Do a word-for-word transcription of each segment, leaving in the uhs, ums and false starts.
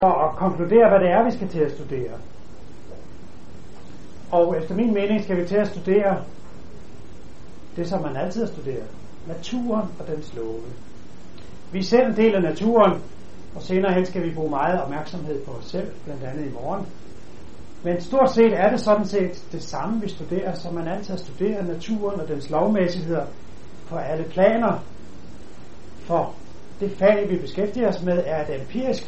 at konkludere, hvad det er, vi skal til at studere. Og efter min mening skal vi til at studere det, som man altid har studeret. Naturen og dens love. Vi er selv en del af naturen, og senere hen skal vi bruge meget opmærksomhed på os selv, blandt andet i morgen. Men stort set er det sådan set det samme, vi studerer, som man altid har studeret, naturen og dens lovmæssigheder på alle planer. For det fag, vi beskæftiger os med, er et empirisk,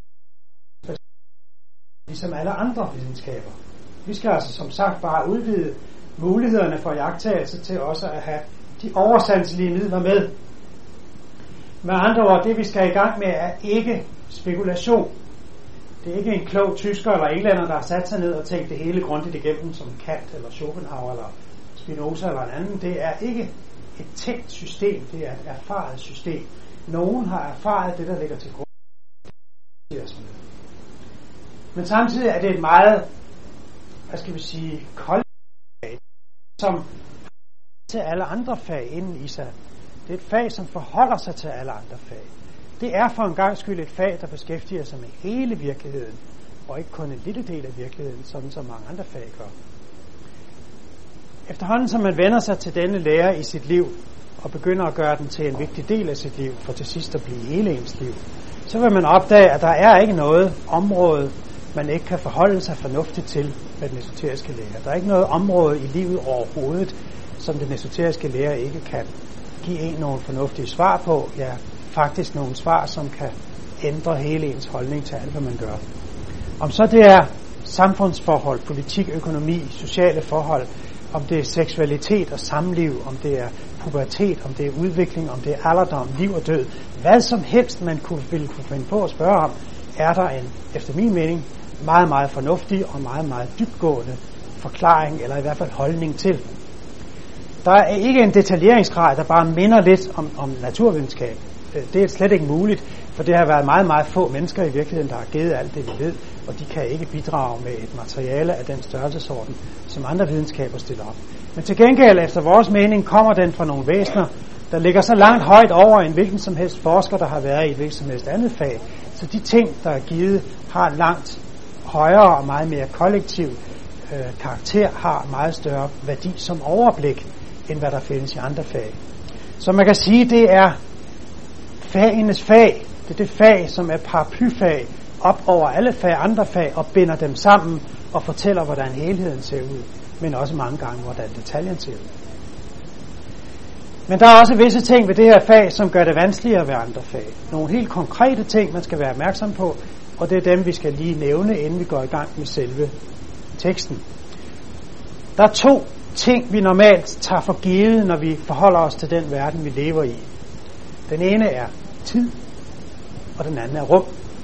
ligesom alle andre videnskaber. Vi skal altså som sagt bare udvide mulighederne for iagttagelse til også at have de oversanselige midler med. Med andre ord, det vi skal i gang med er ikke spekulation. Det er ikke en klog tysker eller englænder, der har sat sig ned og tænkt det hele grundigt igennem, som Kant eller Schopenhauer eller Spinoza eller en anden. Det er ikke et tænkt system, det er et erfaret system. Nogen har erfaret det, der ligger til grund. Men samtidig er det et meget, hvad skal vi sige, kollektivt fag, som til alle andre fag inden i sig. Det er et fag, som forholder sig til alle andre fag. Det er for en gang skyld et fag, der beskæftiger sig med hele virkeligheden, og ikke kun en lille del af virkeligheden, sådan som mange andre fag gør. Efterhånden som man vender sig til denne lære i sit liv, og begynder at gøre den til en vigtig del af sit liv, for til sidst at blive hele ens liv, så vil man opdage, at der er ikke noget område, man ikke kan forholde sig fornuftigt til med den esoteriske lære. Der er ikke noget område i livet overhovedet, som den esoteriske lære ikke kan give en nogle fornuftige svar på, ja, faktisk nogle svar, som kan ændre hele ens holdning til alt, hvad man gør. Om så det er samfundsforhold, politik, økonomi, sociale forhold, om det er seksualitet og samliv, om det er pubertet, om det er udvikling, om det er alderdom, liv og død, hvad som helst man kunne, ville kunne finde på at spørge om, er der en, efter min mening, meget, meget fornuftig og meget, meget dybtgående forklaring, eller i hvert fald holdning til. Der er ikke en detaljeringsgrad, der bare minder lidt om, om naturvidenskab. Det er slet ikke muligt, for det har været meget, meget få mennesker i virkeligheden, der har givet alt det, vi ved, og de kan ikke bidrage med et materiale af den størrelsesorden, som andre videnskaber stiller op. Men til gengæld, efter vores mening, kommer den fra nogle væsener, der ligger så langt højt over en hvilken som helst forsker, der har været i et hvilket som helst andet fag. Så de ting, der er givet, har langt højere og meget mere kollektiv øh, karakter, har meget større værdi som overblik, end hvad der findes i andre fag. Så man kan sige, det er fagenes fag. Det er det fag, som er paraplyfag op over alle fag, andre fag, og binder dem sammen og fortæller, hvordan helheden ser ud, men også mange gange, hvordan detaljen ser ud. Men der er også visse ting ved det her fag, som gør det vanskeligere ved andre fag. Nogle helt konkrete ting, man skal være opmærksom på, og det er dem, vi skal lige nævne, inden vi går i gang med selve teksten. Der er to ting, vi normalt tager for givet, når vi forholder os til den verden, vi lever i. Den ene er tid, og den anden er rum.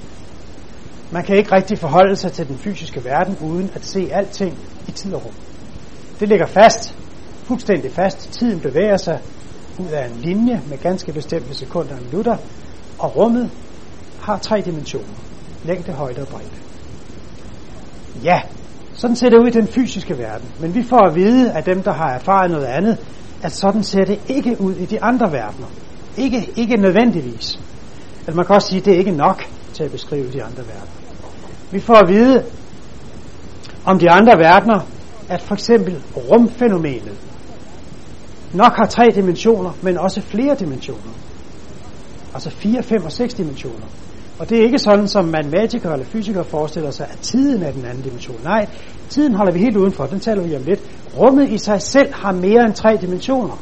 Man kan ikke rigtig forholde sig til den fysiske verden, uden at se alting i tid og rum. Det ligger fast, fuldstændig fast. Tiden bevæger sig ud af en linje med ganske bestemte sekunder og minutter, og rummet har tre dimensioner. Længde, højde og bredde. Ja, sådan ser det ud i den fysiske verden. Men vi får at vide af dem, der har erfaret noget andet, at sådan ser det ikke ud i de andre verdener. Ikke, ikke nødvendigvis. Altså man kan også sige, at det er ikke nok til at beskrive de andre verdener. Vi får at vide om de andre verdener, at for eksempel rumfænomenet nok har tre dimensioner, men også flere dimensioner. Altså fire, fem og seks dimensioner. Og det er ikke sådan, som matematikere eller fysikere forestiller sig, at tiden er den anden dimension. Nej, tiden holder vi helt udenfor, den taler vi om lidt. Rummet i sig selv har mere end tre dimensioner.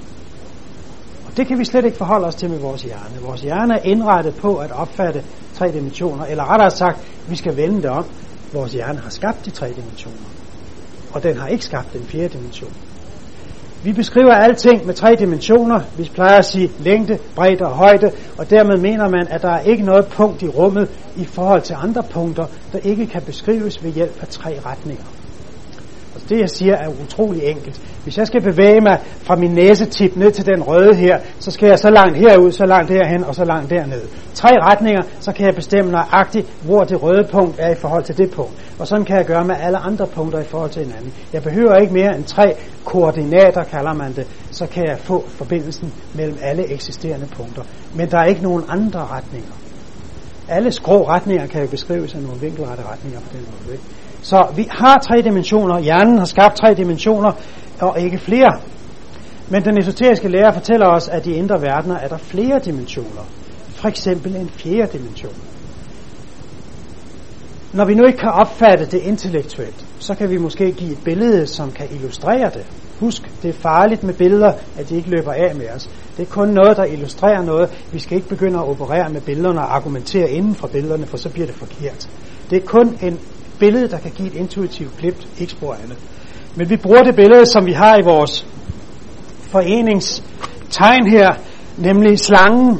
Og det kan vi slet ikke forholde os til med vores hjerne. Vores hjerne er indrettet på at opfatte tre dimensioner, eller rettere sagt, vi skal vende det om. Vores hjerne har skabt de tre dimensioner, og den har ikke skabt den fjerde dimension. Vi beskriver alting med tre dimensioner. Vi plejer at sige længde, bredde og højde, og dermed mener man, at der er ikke noget punkt i rummet i forhold til andre punkter, der ikke kan beskrives ved hjælp af tre retninger. Og det jeg siger er utrolig enkelt. Hvis jeg skal bevæge mig fra min næsetip ned til den røde her, så skal jeg så langt herud, så langt herhen og så langt derned. Tre retninger, så kan jeg bestemme nøjagtigt, hvor det røde punkt er i forhold til det punkt. Og sådan kan jeg gøre med alle andre punkter i forhold til hinanden. Jeg behøver ikke mere end tre koordinater, kalder man det, så kan jeg få forbindelsen mellem alle eksisterende punkter. Men der er ikke nogen andre retninger. alle skrå retninger kan jo beskrives af nogle vinkelrette retninger på den måde. Ikke? Så vi har tre dimensioner. Hjernen har skabt tre dimensioner, og ikke flere. Men den esoteriske lære fortæller os, at i indre verdener er der flere dimensioner. For eksempel en fjerde dimension. Når vi nu ikke kan opfatte det intellektuelt, så kan vi måske give et billede, som kan illustrere det. Husk, det er farligt med billeder, at de ikke løber af med os. Det er kun noget, der illustrerer noget. Vi skal ikke begynde at operere med billederne og argumentere inden for billederne, for så bliver det forkert. Det er kun en billede, der kan give et intuitivt klip, ikke spor andet. Men vi bruger det billede, som vi har i vores foreningstegn her, nemlig slangen,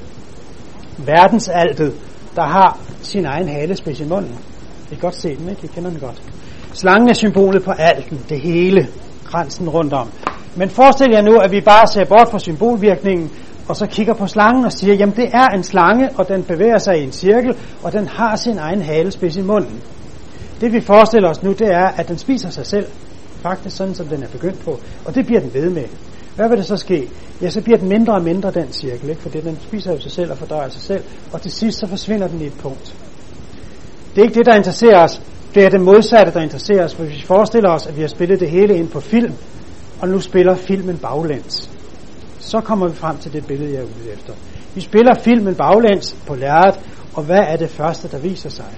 verdensaltet, der har sin egen halespids i munden. I kan godt se den, ikke? I kender den godt. Slangen er symbolet på alten, det hele, kransen rundt om. Men forestil jer nu, at vi bare ser bort fra symbolvirkningen, og så kigger på slangen og siger, jamen det er en slange, og den bevæger sig i en cirkel, og den har sin egen halespids i munden. Det vi forestiller os nu, det er, at den spiser sig selv, faktisk sådan, som den er begyndt på, og det bliver den ved med. Hvad vil det så ske? Ja, så bliver den mindre og mindre, den cirkel, ikke? Fordi den spiser jo sig selv og fordøjer sig selv, og til sidst så forsvinder den i et punkt. Det er ikke det, der interesserer os. Det er det modsatte, der interesserer os, for hvis vi forestiller os, at vi har spillet det hele ind på film, og nu spiller filmen baglæns, så kommer vi frem til det billede, jeg er ude efter. Vi spiller filmen baglæns på lærredet, og hvad er det første, der viser sig?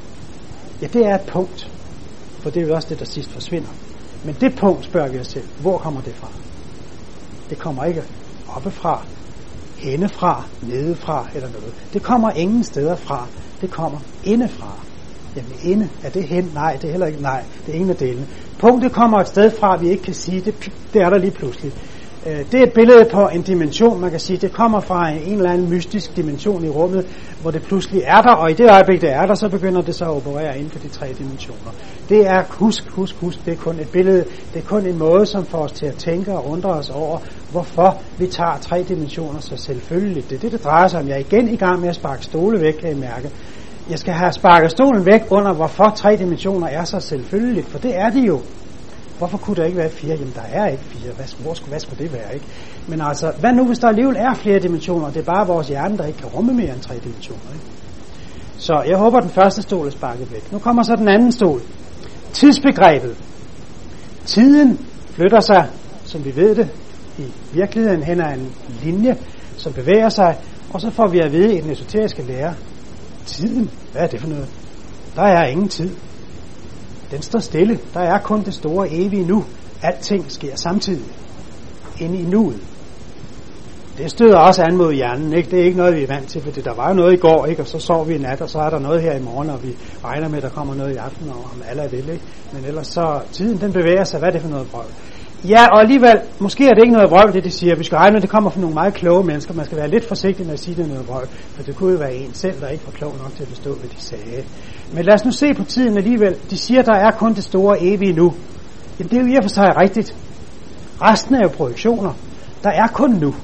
Ja, det er et punkt, for det er jo også det, der sidst forsvinder. Men det punkt spørger vi os selv, hvor kommer det fra? Det kommer ikke oppefra, hennefra, nedefra eller noget. Det kommer ingen steder fra. Det kommer indefra. Jamen inde, er det hen? Nej, det er heller ikke. Nej, det er ingen af delene. Punktet kommer et sted fra, vi ikke kan sige. Det, det er der lige pludselig. Det er et billede på en dimension, man kan sige. Det kommer fra en eller anden mystisk dimension i rummet, hvor det pludselig er der, og i det øjeblik, det er der, så begynder det så at operere inden for de tre dimensioner. Det er, husk, husk, husk, det er kun et billede. Det er kun en måde, som får os til at tænke og undre os over, hvorfor vi tager tre dimensioner så selvfølgeligt. Det er det, det drejer sig om. Jeg er igen i gang med at sparke stole væk, kan I mærke. Jeg skal have sparket stolen væk under, hvorfor tre dimensioner er så selvfølgeligt, for det er de jo. Hvorfor kunne der ikke være fire? Jamen, der er ikke fire. Hvad, hvor skulle, hvad skulle det være, ikke? Men altså, hvad nu, hvis der alligevel er flere dimensioner, og det er bare vores hjerne, der ikke kan rumme mere end tre dimensioner, ikke? Så jeg håber, den første stol er sparket væk. Nu kommer så den anden stol. Tidsbegrebet. Tiden flytter sig, som vi ved det, i virkeligheden hen ad en linje, som bevæger sig, og så får vi at vide i den esoteriske lære, tiden, hvad er det for noget? Der er ingen tid. Den står stille. Der er kun det store evige nu. Alting sker samtidig. Inde i nuet. Det støder også an mod hjernen, ikke? Det er ikke noget, vi er vant til, for der var jo noget i går, ikke? Og så sov vi i nat, og så er der noget her i morgen, og vi regner med, at der kommer noget i aften, og om alle er vil, ikke? Men ellers så, tiden den bevæger sig. Hvad er det for noget vrøvl? Ja, og alligevel, måske er det ikke noget vrøvl, det de siger. Vi skal regne med, at det kommer fra nogle meget kloge mennesker. Man skal være lidt forsigtig med at sige, det er noget vrøvl, for det kunne jo være en selv, der ikke var klog nok til at forstå, hvad de sagde. Men lad os nu se på tiden alligevel. De siger, der er kun det store evige nu. Jamen, det er jo i og for sig rigtigt. Resten er jo projektioner. Der er kun nu.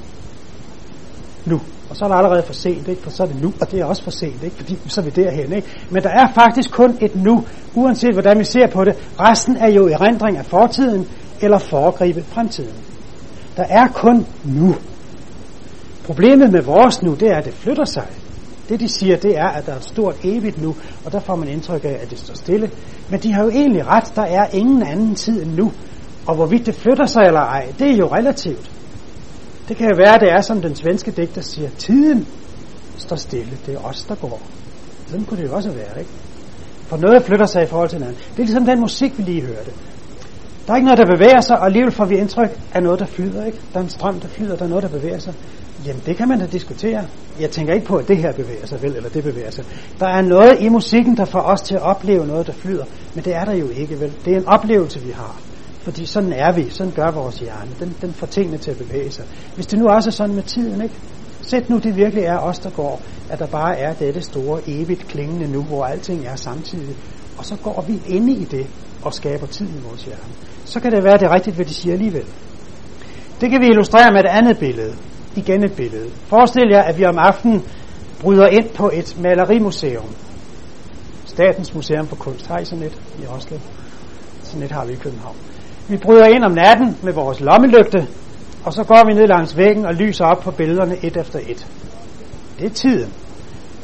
Nu. Og så er der allerede for sent, ikke? For så er det nu, og det er også for sent, ikke? Fordi så er vi derhen, ikke? Men der er faktisk kun et nu, uanset hvordan vi ser på det. Resten er jo erindring af fortiden, eller foregribe fremtiden. Der er kun nu. Problemet med vores nu, det er, at det flytter sig. Det de siger, det er, at der er et stort evigt nu, og der får man indtryk af, at det står stille. Men de har jo egentlig ret, der er ingen anden tid end nu. Og hvorvidt det flytter sig eller ej, det er jo relativt. Det kan jo være, at det er, som den svenske digter siger, tiden står stille, det er os, der går. Sådan kunne det jo også være, ikke? For noget flytter sig i forhold til hinanden. Det er ligesom den musik, vi lige hørte. Der er ikke noget, der bevæger sig, og alligevel får vi indtryk af noget, der flyder, ikke? Der er en strøm, der flyder, der er noget, der bevæger sig. Jamen, det kan man da diskutere. Jeg tænker ikke på, at det her bevæger sig, vel, eller det bevæger sig. Der er noget i musikken, der får os til at opleve noget, der flyder, men det er der jo ikke, vel. Det er en oplevelse, vi har. Fordi sådan er vi, sådan gør vores hjerne. Den, den får tingene til at bevæge sig. Hvis det nu også er sådan med tiden, ikke? Sæt nu, det virkelig er os, der går, at der bare er dette store, evigt klingende nu, hvor alting er samtidig. Og så går vi inde i det og skaber tid i vores hjerne. Så kan det være, det er rigtigt, hvad de siger alligevel. Det kan vi illustrere med et andet billede. Igen et billede. Forestil jer, at vi om aftenen bryder ind på et malerimuseum. Statens Museum for Kunst. Har I sådan et i Oslo? Sådan et har vi i København. Vi bryder ind om natten med vores lommelygte, og så går vi ned langs væggen og lyser op på billederne et efter et. Det er tiden.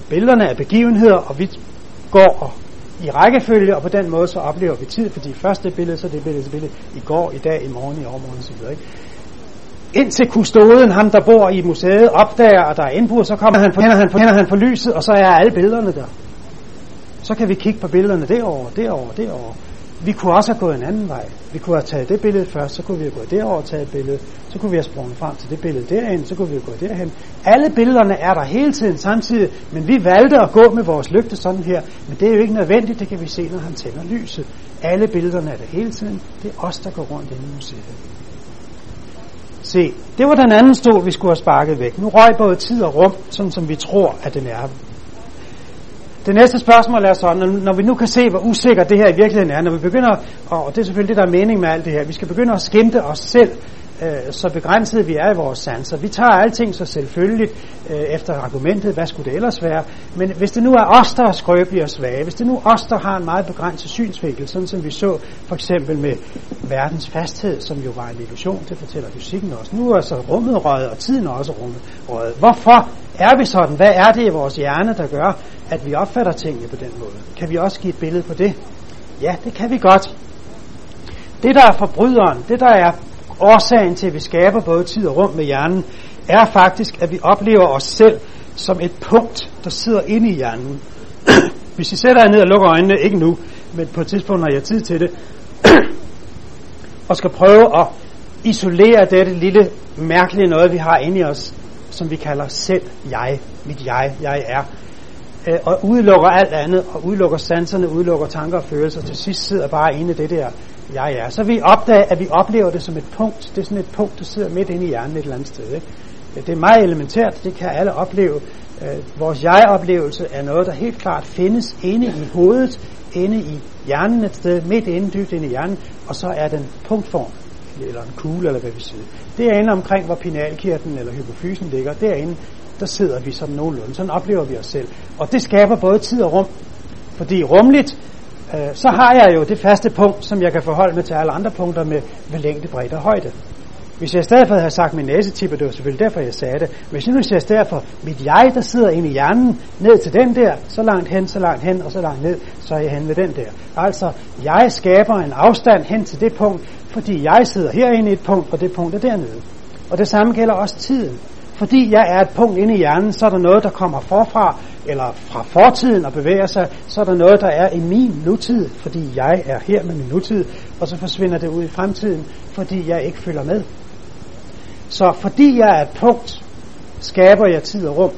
billederne af begivenheder, og vi går i rækkefølge, og på den måde så oplever vi tid, fordi først det billede, så det billede, så billede, i går, i dag, i morgen, i overmorgen osv. Indtil kustoden, ham der bor i museet, opdager, at der er indbrud, så kommer han på, hænder han på, hænder han på lyset, og så er alle billederne der. Så kan vi kigge på billederne derovre, derovre, derovre. Vi kunne også have gået en anden vej. Vi kunne have taget det billede først, så kunne vi have gået derover og taget et billede, så kunne vi have sprunget frem til det billede derhen, så kunne vi have gået derhen. Alle billederne er der hele tiden samtidig, men vi valgte at gå med vores lygte sådan her, men det er jo ikke nødvendigt, det kan vi se, når han tænder lyset. Alle billederne er der hele tiden, det er os, der går rundt inde i museet. Se, det var den anden stol, vi skulle have sparket væk. Nu røg både tid og rum, sådan som vi tror, at den er. Det næste spørgsmål er så, når vi nu kan se, hvor usikker det her i virkeligheden er, når vi begynder, og det er selvfølgelig det, der er mening med alt det her, vi skal begynde at skimte os selv, øh, så begrænset vi er i vores sanser. Vi tager alting så selvfølgeligt øh, efter argumentet, hvad skulle det ellers være, men hvis det nu er os, der er skrøbelige og svage, hvis det nu er os, der har en meget begrænset synsvinkel, sådan som vi så for eksempel med verdens fasthed, som jo var en illusion, det fortæller fysikken også. Nu er så rummet røget, og tiden er også rummet røget. Hvorfor er vi sådan? Hvad er det i vores hjerne, der gør, at vi opfatter tingene på den måde? Kan vi også give et billede på det? Ja, det kan vi godt. Det, der er forbryderen, det, der er årsagen til, at vi skaber både tid og rum med hjernen, er faktisk, at vi oplever os selv som et punkt, der sidder inde i hjernen. Hvis I sætter jer ned og lukker øjnene, ikke nu, men på et tidspunkt, når jeg har tid til det, og skal prøve at isolere dette lille mærkelige noget, vi har inde i os, som vi kalder selv, jeg, mit jeg, jeg er, øh, og udelukker alt andet, og udelukker sanserne, udelukker tanker og følelser, til sidst sidder bare inde i det der, jeg er. Så vi opdager, at vi oplever det som et punkt. Det er sådan et punkt, der sidder midt inde i hjernen et eller andet sted. Ikke? Det er meget elementært, det kan alle opleve. Øh, vores jeg-oplevelse er noget, der helt klart findes inde i hovedet, inde i hjernen et sted, midt inde, dybt inde i hjernen, og så er den punktform, eller en kugle, eller hvad vi siger. Derinde omkring, hvor pinealkirtlen eller hypofysen ligger, derinde, der sidder vi sådan nogenlunde. Sådan oplever vi os selv. Og det skaber både tid og rum. Fordi rumligt, øh, så har jeg jo det faste punkt, som jeg kan forholde mig til alle andre punkter med, med længde, bredde og højde. Hvis jeg i stedet for havde sagt min næsetip, og det var selvfølgelig derfor, jeg sagde det, men hvis jeg nu siger i stedet for mit jeg, der sidder inde i hjernen, ned til den der, så langt hen, så langt hen, og så langt ned, så er jeg hen ved den der. Altså, jeg skaber en afstand hen til det punkt, fordi jeg sidder herinde i et punkt, og det punkt er dernede. Og det samme gælder også tiden. Fordi jeg er et punkt inde i hjernen, så er der noget, der kommer forfra, eller fra fortiden og bevæger sig, så er der noget, der er i min nutid, fordi jeg er her med min nutid, og så forsvinder det ud i fremtiden, fordi jeg ikke følger med. Så fordi jeg er et punkt, skaber jeg tid og rum.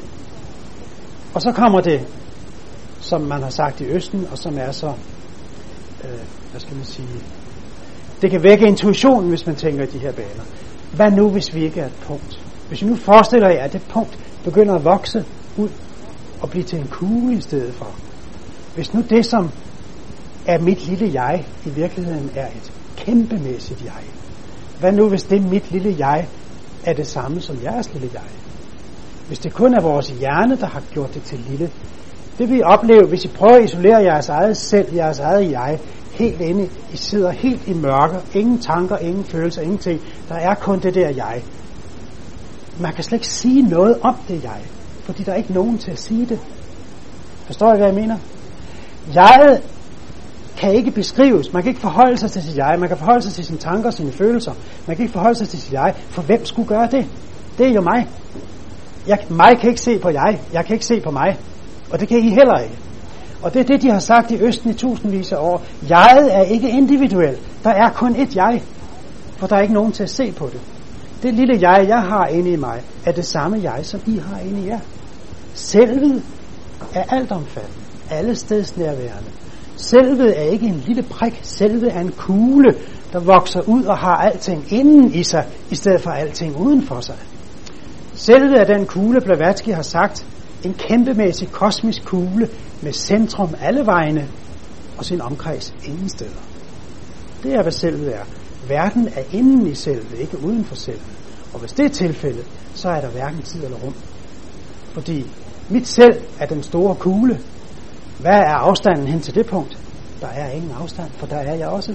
Og så kommer det, som man har sagt i Østen, og som er så, øh, hvad skal man sige, det kan vække intuitionen, hvis man tænker i de her baner. Hvad nu, hvis vi ikke er et punkt? Hvis I nu forestiller jer, at det punkt begynder at vokse ud og blive til en kugle i stedet for. Hvis nu det, som er mit lille jeg, i virkeligheden er et kæmpemæssigt jeg. Hvad nu, hvis det mit lille jeg er det samme som jeres lille jeg? Hvis det kun er vores hjerne, der har gjort det til lille. Det vil I opleve, hvis I prøver at isolere jeres eget selv, jeres eget jeg, helt inde, I sidder helt i mørke, ingen tanker, ingen følelser, ingenting. Der er kun det der jeg. Man kan slet ikke sige noget om det jeg, fordi der er ikke nogen til at sige det. Forstår I, hvad jeg mener? Jeget kan ikke beskrives. Man kan ikke forholde sig til sit jeg. Man kan forholde sig til sine tanker, sine følelser. Man kan ikke forholde sig til sit jeg. For hvem skulle gøre det? Det er jo mig. Jeg, mig kan ikke se på jeg. Jeg kan ikke se på mig. Og det kan I heller ikke. Og det er det, de har sagt i Østen i tusindvis af år. Jeget er ikke individuelt. Der er kun et jeg. For der er ikke nogen til at se på det. Det lille jeg, jeg har inde i mig, er det samme jeg, som I har inde i jer. Selvet er altomfattende. Alle steds nærværende. Selvet er ikke en lille prik. Selvet er en kugle, der vokser ud og har alting inden i sig, i stedet for alting uden for sig. Selvet er den kugle, Blavatsky har sagt, en kæmpemæssig kosmisk kugle med centrum alle vegne og sin omkreds ingen steder. Det er, hvad selvet er. Verden er inden i selvet, ikke uden for selvet. Og hvis det er tilfældet, så er der hverken tid eller rum. Fordi mit selv er den store kugle. Hvad er afstanden hen til det punkt? Der er ingen afstand, for der er jeg også.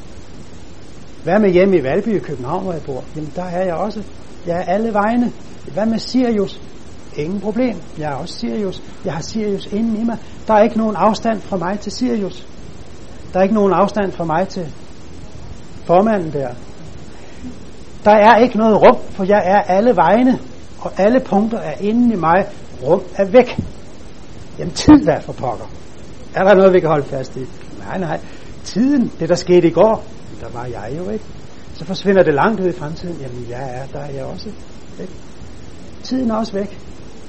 Hvad med hjemme i Valby i København, hvor jeg bor? Jamen der er jeg også. Jeg er alle vegne. Hvad med Sirius? Ingen problem. Jeg er også Sirius. Jeg har Sirius inden i mig. Der er ikke nogen afstand fra mig til Sirius. Der er ikke nogen afstand fra mig til formanden der. Der er ikke noget rum, for jeg er alle vegne, og alle punkter er inde i mig. Rum er væk. Jamen tid der for pokker. Er der noget, vi kan holde fast i? Nej, nej. Tiden, det der skete i går, der var jeg jo ikke. Så forsvinder det langt ud i fremtiden. Jamen jeg er, der er jeg også væk. Tiden er også væk.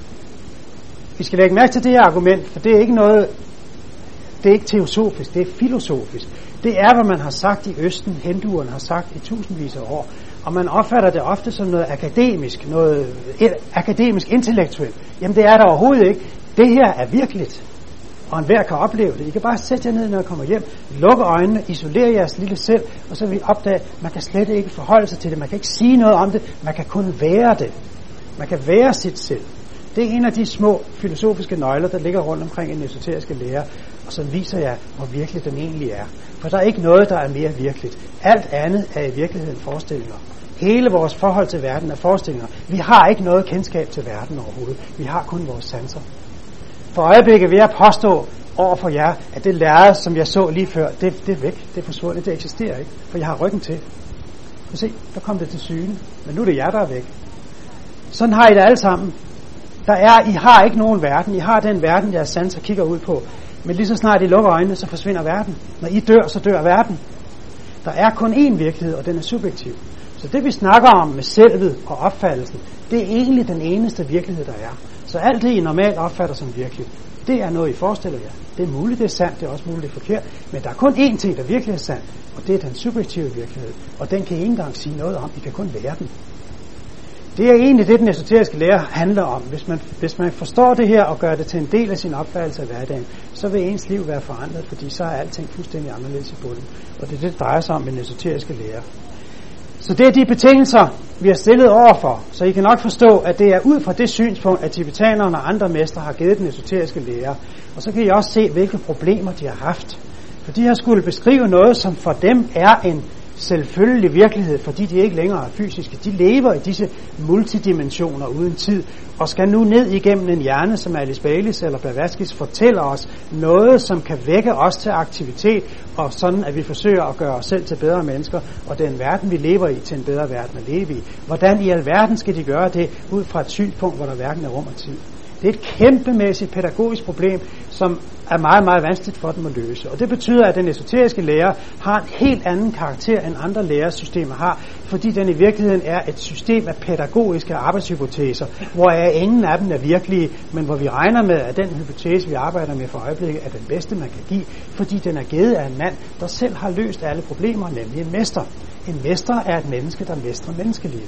Vi skal lægge mærke til det her argument, for det er ikke noget, det er ikke teosofisk, det er filosofisk. Det er, hvad man har sagt i Østen, hinduerne har sagt i tusindvis af år, og man opfatter det ofte som noget akademisk, noget akademisk intellektuelt. Jamen det er der overhovedet ikke. Det her er virkeligt, og enhver kan opleve det. I kan bare sætte jer ned, når I kommer hjem, lukke øjnene, isolere jeres lille selv, og så vil I opdage, at man kan slet ikke forholde sig til det, man kan ikke sige noget om det, man kan kun være det. Man kan være sit selv. Det er en af de små filosofiske nøgler, der ligger rundt omkring i den esoteriske lære, og så viser jeg, hvor virkelig den egentlig er. For der er ikke noget, der er mere virkeligt. Alt andet er i virkeligheden forestillinger. Hele vores forhold til verden er forestillinger. Vi har ikke noget kendskab til verden overhovedet. Vi har kun vores sanser. For øjeblikket vil jeg påstå over for jer, at det lærred, som jeg så lige før, det, det er væk. Det er forsvundet. Det eksisterer ikke. For jeg har ryggen til. Så se, der kom det til syne. Men nu er det jer, der er væk. Sådan har I det alle sammen. Der er, I har ikke nogen verden. I har den verden, jeres sanser kigger ud på. Men lige så snart I lukker øjnene, så forsvinder verden. Når I dør, så dør verden. Der er kun én virkelighed, og den er subjektiv. Så det vi snakker om med selvet og opfattelsen, det er egentlig den eneste virkelighed, der er. Så alt det, I normalt opfatter som virkeligt, det er noget, I forestiller jer. Det er muligt, det er sandt, det er også muligt, det er forkert. Men der er kun én ting, der virkelig er sandt, og det er den subjektive virkelighed. Og den kan I ikke engang sige noget om. I kan kun være den. Det er egentlig det, den esoteriske lære handler om. Hvis man, hvis man forstår det her og gør det til en del af sin opfattelse af hverdagen, så vil ens liv være forandret, fordi så er alting fuldstændig anderledes i bunden. Og det er det, det drejer sig om i den esoteriske lære. Så det er de betingelser, vi har stillet overfor. Så I kan nok forstå, at det er ud fra det synspunkt, at tibetanerne og andre mestre har givet den esoteriske lære. Og så kan I også se, hvilke problemer de har haft. For de har skulle beskrive noget, som for dem er en selvfølgelig virkelighed, fordi de ikke længere er fysiske. De lever i disse multidimensioner uden tid, og skal nu ned igennem en hjerne, som Alice Baylis eller Blavatsky fortæller os noget, som kan vække os til aktivitet, og sådan at vi forsøger at gøre os selv til bedre mennesker, og den verden, vi lever i, til en bedre verden at leve i. Hvordan i alverden skal de gøre det, ud fra et synspunkt, hvor der hverken er rum og tid? Det er et kæmpemæssigt pædagogisk problem, som er meget, meget vanskeligt for dem at løse. Og det betyder, at den esoteriske lære har en helt anden karakter, end andre læresystemer har, fordi den i virkeligheden er et system af pædagogiske arbejdshypoteser, hvor ingen af dem er virkelige, men hvor vi regner med, at den hypotese, vi arbejder med for øjeblikket, er den bedste, man kan give, fordi den er givet af en mand, der selv har løst alle problemer, nemlig en mester. En mester er et menneske, der mestrer menneskelivet.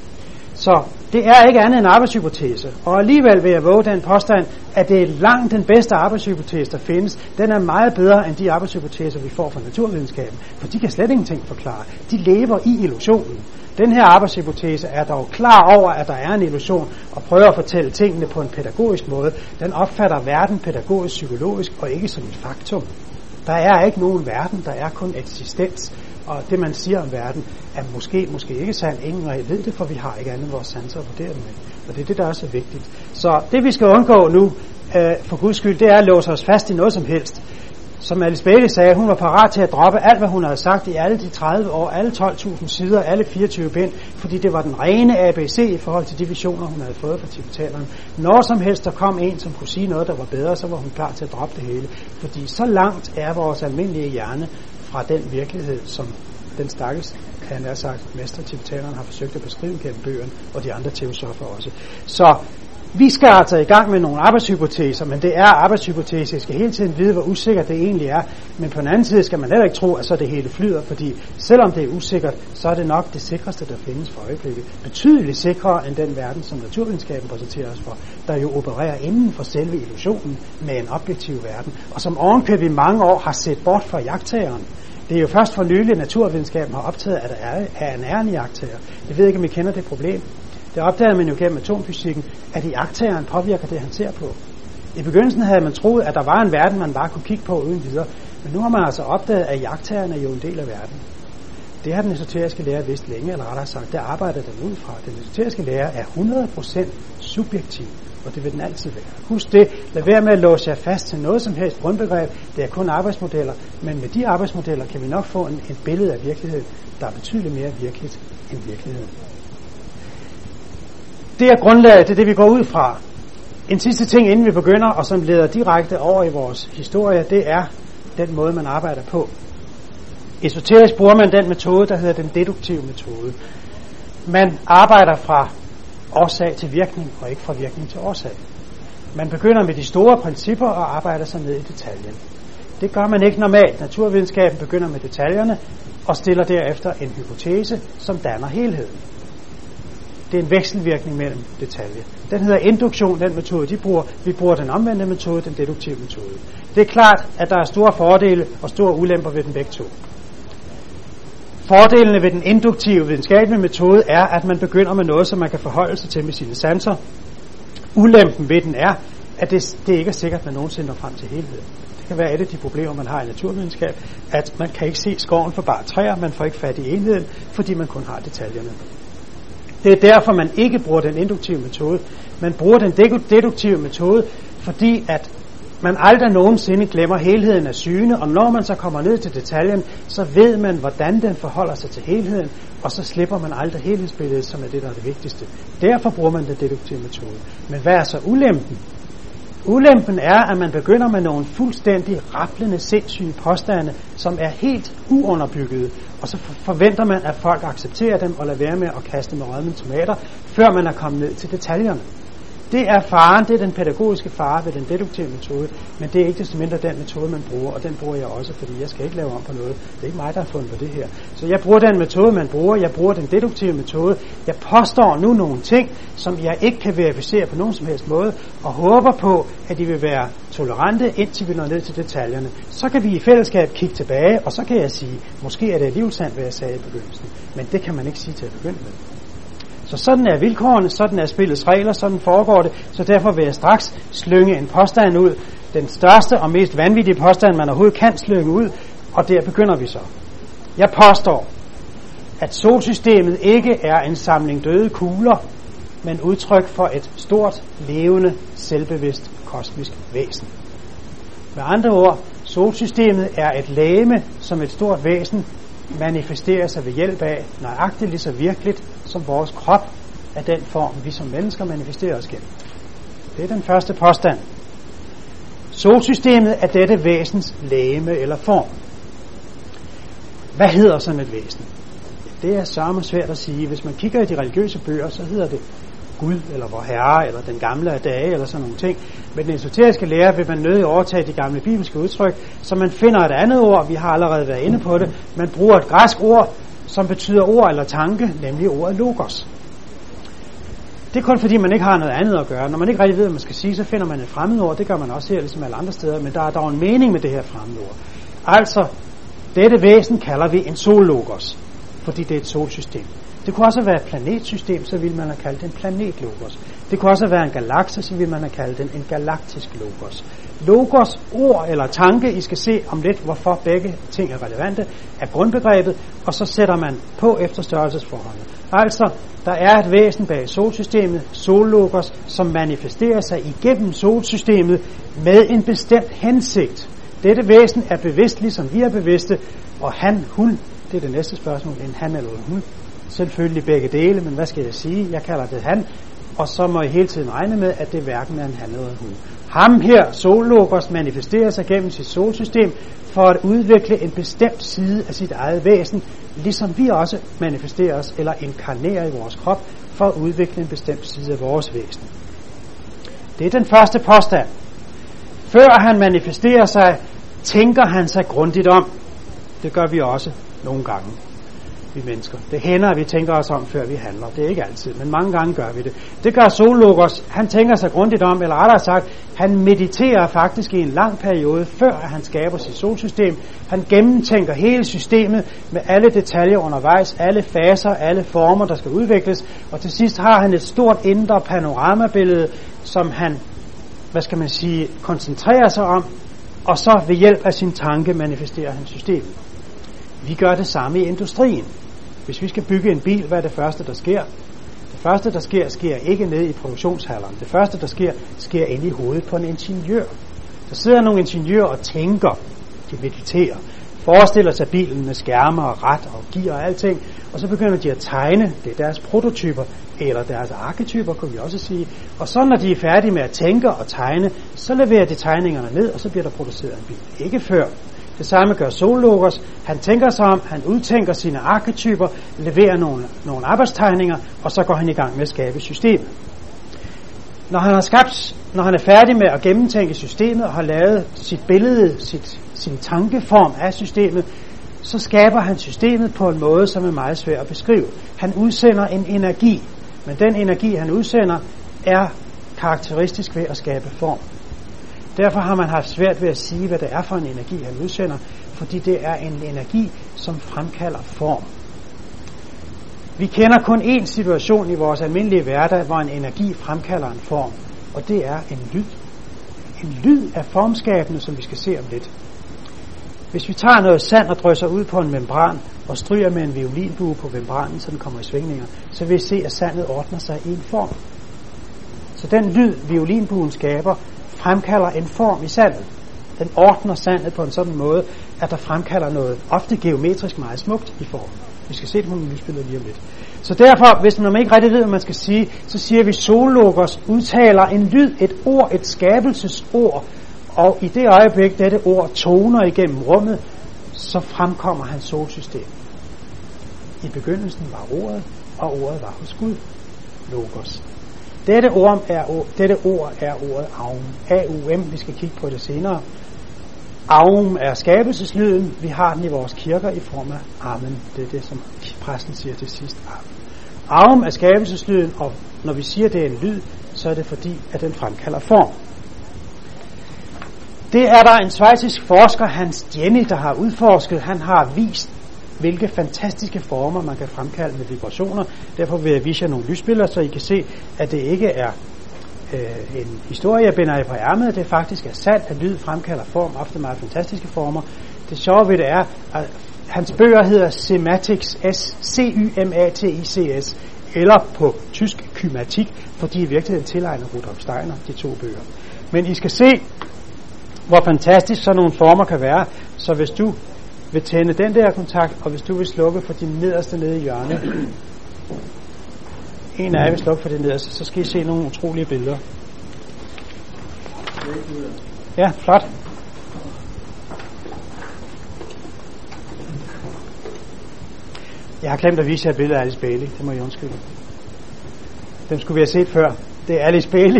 Så det er ikke andet end arbejdshypotese, og alligevel vil jeg våge den påstand, at det er langt den bedste arbejdshypotese, der findes. Den er meget bedre end de arbejdshypoteser, vi får fra naturvidenskaben, for de kan slet ingenting forklare. De lever i illusionen. Den her arbejdshypotese er dog klar over, at der er en illusion, og prøver at fortælle tingene på en pædagogisk måde. Den opfatter verden pædagogisk, psykologisk, og ikke som et faktum. Der er ikke nogen verden, der er kun eksistens. Og det, man siger om verden, er måske, måske ikke sandt. Ingen rigtig ved det, for vi har ikke andet vores sanser at vurdere det med. Og det er det, der er så vigtigt. Så det, vi skal undgå nu, øh, for Guds skyld, det er at låse os fast i noget som helst. Som Alice Bailey sagde, hun var parat til at droppe alt, hvad hun havde sagt i alle de tredive år, alle tolv tusind sider, alle fireogtyve bind, fordi det var den rene A B C i forhold til de visioner, hun havde fået fra tibetanerne. Når som helst der kom en, som kunne sige noget, der var bedre, så var hun klar til at droppe det hele. Fordi så langt er vores almindelige hjerne fra den virkelighed, som den stakkels, kan jeg sagt, mester tibetanerne har forsøgt at beskrive gennem bøgerne, og de andre teosofer også. Så vi skal altså i gang med nogle arbejdshypoteser, men det er arbejdshypoteser. Vi skal hele tiden vide, hvor usikkert det egentlig er. Men på den anden side skal man heller ikke tro, at så det hele flyder, fordi selvom det er usikkert, så er det nok det sikreste, der findes for øjeblikket. Betydeligt sikrere end den verden, som naturvidenskaben præsenterer os for, der jo opererer inden for selve illusionen med en objektiv verden, og som ovenkøbet i mange år har set bort fra jagttageren. Det er jo først for nylig, at naturvidenskaben har optaget, at der er en ærlig jagttager. Jeg ved ikke, om I kender det problem. Det opdager man jo gennem atomfysikken, at iagttageren påvirker det, han ser på. I begyndelsen havde man troet, at der var en verden, man bare kunne kigge på uden videre. Men nu har man altså opdaget, at iagttageren er jo en del af verden. Det har den esoteriske lære vidst længe, eller rettere sagt, der arbejder den ud fra. Den esoteriske lære er hundrede procent subjektiv. og det vil den altid være. Husk det. Lad være med at låse jer fast til noget som helst grundbegreb. Det er kun arbejdsmodeller, men med de arbejdsmodeller kan vi nok få en, et billede af virkeligheden, der er betydeligt mere virkeligt end virkeligheden. Det er grundlaget, det er det, vi går ud fra. En sidste ting, inden vi begynder, og som leder direkte over i vores historie, det er den måde, man arbejder på. Esoterisk bruger man den metode, der hedder den deduktive metode. Man arbejder fra årsag til virkning, og ikke fra virkning til årsag. Man begynder med de store principper og arbejder sig ned i detaljen. Det gør man ikke normalt. Naturvidenskaben begynder med detaljerne og stiller derefter en hypotese, som danner helheden. Det er en vekselvirkning mellem detaljer. Den hedder induktion, den metode, de bruger. Vi bruger den omvendte metode, den deduktive metode. Det er klart, at der er store fordele og store ulemper ved den begge to. Fordelene ved den induktive videnskabelige metode er, at man begynder med noget, som man kan forholde sig til med sine sanser. Ulempen ved den er, at det, det ikke er sikkert, at man nogensinde når frem til helheden. Det kan være et af de problemer, man har i naturvidenskab, at man kan ikke se skoven for bare træer, man får ikke fat i enheden, fordi man kun har detaljerne. Det er derfor, man ikke bruger den induktive metode. Man bruger den deduktive metode, fordi at man aldrig nogensinde glemmer helheden af syne, og når man så kommer ned til detaljen, så ved man, hvordan den forholder sig til helheden, og så slipper man aldrig helhedsbilledet, som er det, der er det vigtigste. Derfor bruger man den deduktive metode. Men hvad er så ulempen? Ulempen er, at man begynder med nogle fuldstændig rablende, sindssyge påstande, som er helt uunderbyggede, og så forventer man, at folk accepterer dem og lader være med at kaste med rødme tomater, før man er kommet ned til detaljerne. Det er faren, det er den pædagogiske fare ved den deduktive metode, men det er ikke desto mindre den metode, man bruger, og den bruger jeg også, fordi jeg skal ikke lave om på noget. Det er ikke mig, der har fundet på det her. Så jeg bruger den metode, man bruger, jeg bruger den deduktive metode. Jeg påstår nu nogle ting, som jeg ikke kan verificere på nogen som helst måde, og håber på, at de vil være tolerante, indtil vi når ned til detaljerne. Så kan vi i fællesskab kigge tilbage, og så kan jeg sige, måske er det alligevel sandt, hvad jeg sagde i begyndelsen, men det kan man ikke sige til at begynde med. Så sådan er vilkårene, sådan er spillets regler, sådan foregår det, så derfor vil jeg straks slynge en påstand ud, den største og mest vanvittige påstand, man overhovedet kan slynge ud, og der begynder vi så. Jeg påstår, at solsystemet ikke er en samling døde kugler, men udtryk for et stort, levende, selvbevidst kosmisk væsen. Med andre ord, solsystemet er et legeme, som et stort væsen manifesterer sig ved hjælp af, nøjagtigt lige så virkeligt som vores krop er den form, vi som mennesker manifesterer os gennem. Det er den første påstand. Solsystemet er dette væsens legeme eller form. Hvad hedder sådan et væsen? Det er sørme svært at sige. Hvis man kigger i de religiøse bøger, så hedder det Gud, eller vor Herre, eller den gamle af dage, eller sådan nogle ting. Med den esoteriske lære vil man nødig overtage de gamle bibelske udtryk, så man finder et andet ord, vi har allerede været inde på det. Man bruger et græsk ord, som betyder ord eller tanke, nemlig ordet logos. Det er kun fordi, man ikke har noget andet at gøre. Når man ikke rigtig ved, hvad man skal sige, så finder man et fremmedord. Det gør man også her, ligesom alle andre steder, men der er dog en mening med det her fremmedord. Altså, dette væsen kalder vi en sollogos, fordi det er et solsystem. Det kunne også være et planetsystem, så ville man have kaldt det en planetlogos. Det kunne også være en galakse, så ville man have kaldt den en galaktisk logos. Logos, ord eller tanke, I skal se om lidt, hvorfor begge ting er relevante, er grundbegrebet, og så sætter man på efter størrelsesforholdet. Altså, der er et væsen bag solsystemet, sollogos, som manifesterer sig igennem solsystemet med en bestemt hensigt. Dette væsen er bevidst, ligesom vi er bevidste, og han, hun, det er det næste spørgsmål, en han eller en hun. Selvfølgelig begge dele, men hvad skal jeg sige? Jeg kalder det han, og så må I hele tiden regne med, at det hverken er en han eller en hun. Ham her, sollogos, manifesterer sig gennem sit solsystem for at udvikle en bestemt side af sit eget væsen, ligesom vi også manifesterer os eller inkarnerer i vores krop for at udvikle en bestemt side af vores væsen. Det er den første påstand. Før han manifesterer sig, tænker han sig grundigt om. Det gør vi også nogle gange, vi mennesker. Det hænder, at vi tænker os om, før vi handler. Det er ikke altid, men mange gange gør vi det. Det gør sollogos. Han tænker sig grundigt om, eller rettere sagt, han mediterer faktisk i en lang periode, før han skaber sit solsystem. Han gennemtænker hele systemet med alle detaljer undervejs, alle faser, alle former, der skal udvikles, og til sidst har han et stort indre panoramabillede, som han, hvad skal man sige, koncentrerer sig om, og så ved hjælp af sin tanke manifesterer han systemet. Vi gør det samme i industrien. Hvis vi skal bygge en bil, hvad er det første, der sker? Det Det første, der sker, sker ikke nede i produktionshallerne. Det første, der sker, sker inde i hovedet på en ingeniør. Der sidder nogle ingeniører og tænker, de mediterer, forestiller sig bilen med skærme og rat og gear og alting, og så begynder de at tegne, det er deres prototyper, eller deres arketyper, kunne vi også sige. Og så når de er færdige med at tænke og tegne, så leverer de tegningerne ned, og så bliver der produceret en bil. Ikke før. Det samme gør Zoologos. Han tænker sig om, han udtænker sine arketyper, leverer nogle, nogle arbejdstegninger, og så går han i gang med at skabe systemet. Når han har skabt, når han er færdig med at gennemtænke systemet og har lavet sit billede, sit, sin tankeform af systemet, så skaber han systemet på en måde, som er meget svær at beskrive. Han udsender en energi, men den energi, han udsender, er karakteristisk ved at skabe form. Derfor har man haft svært ved at sige, hvad det er for en energi, han udsender, fordi det er en energi, som fremkalder form. Vi kender kun én situation i vores almindelige hverdag, hvor en energi fremkalder en form, og det er en lyd. En lyd er formskabende, som vi skal se om lidt. Hvis vi tager noget sand og drysser ud på en membran og stryger med en violinbue på membranen, så den kommer i svingninger, så vil vi se, at sandet ordner sig i en form. Så den lyd, violinbuen skaber, fremkalder en form i sandet. Den ordner sandet på en sådan måde, at der fremkalder noget ofte geometrisk meget smukt i form. Vi skal se det på nogle lysbilleder lige om lidt. Så derfor, hvis man ikke rigtig ved, hvad man skal sige, så siger vi, Zoologos udtaler en lyd, et ord, et skabelsesord, og i det øjeblik, dette ord toner igennem rummet, så fremkommer hans solsystem. I begyndelsen var ordet, og ordet var hos Gud. Logos. Dette ord er, dette ord er ordet Aum. A U M, vi skal kigge på det senere. Aum er skabelseslyden. Vi har den i vores kirker i form af Amen. Det er det, som præsten siger til sidst. Aum er skabelseslyden, og når vi siger, det er en lyd, så er det fordi, at den fremkalder form. Det er der en schweizisk forsker, Hans Jenny, der har udforsket. Han har vist, hvilke fantastiske former man kan fremkalde med vibrationer. Derfor vil jeg vise jer nogle lysbilleder, så I kan se, at det ikke er øh, en historie, jeg binder jer på ærmet. Det faktisk er sandt, at lyd fremkalder form, ofte meget fantastiske former. Det sjove ved det er, at hans bøger hedder Cymatics, C Y M A T I C S, eller på tysk Kymatik, fordi i virkeligheden tilegner Rudolf Steiner de to bøger. Men I skal se, hvor fantastisk sådan nogle former kan være. Så hvis du vil tænde den der kontakt, og hvis du vil slukke for din nederste nede i hjørnet, en af jer vil slukke for det nederste, så skal I se nogle utrolige billeder. Ja, flot. Jeg har glemt at vise jer et billede af Alice Bailey. Det må I undskylde. Dem skulle vi have set før. Det er Alice Bailey.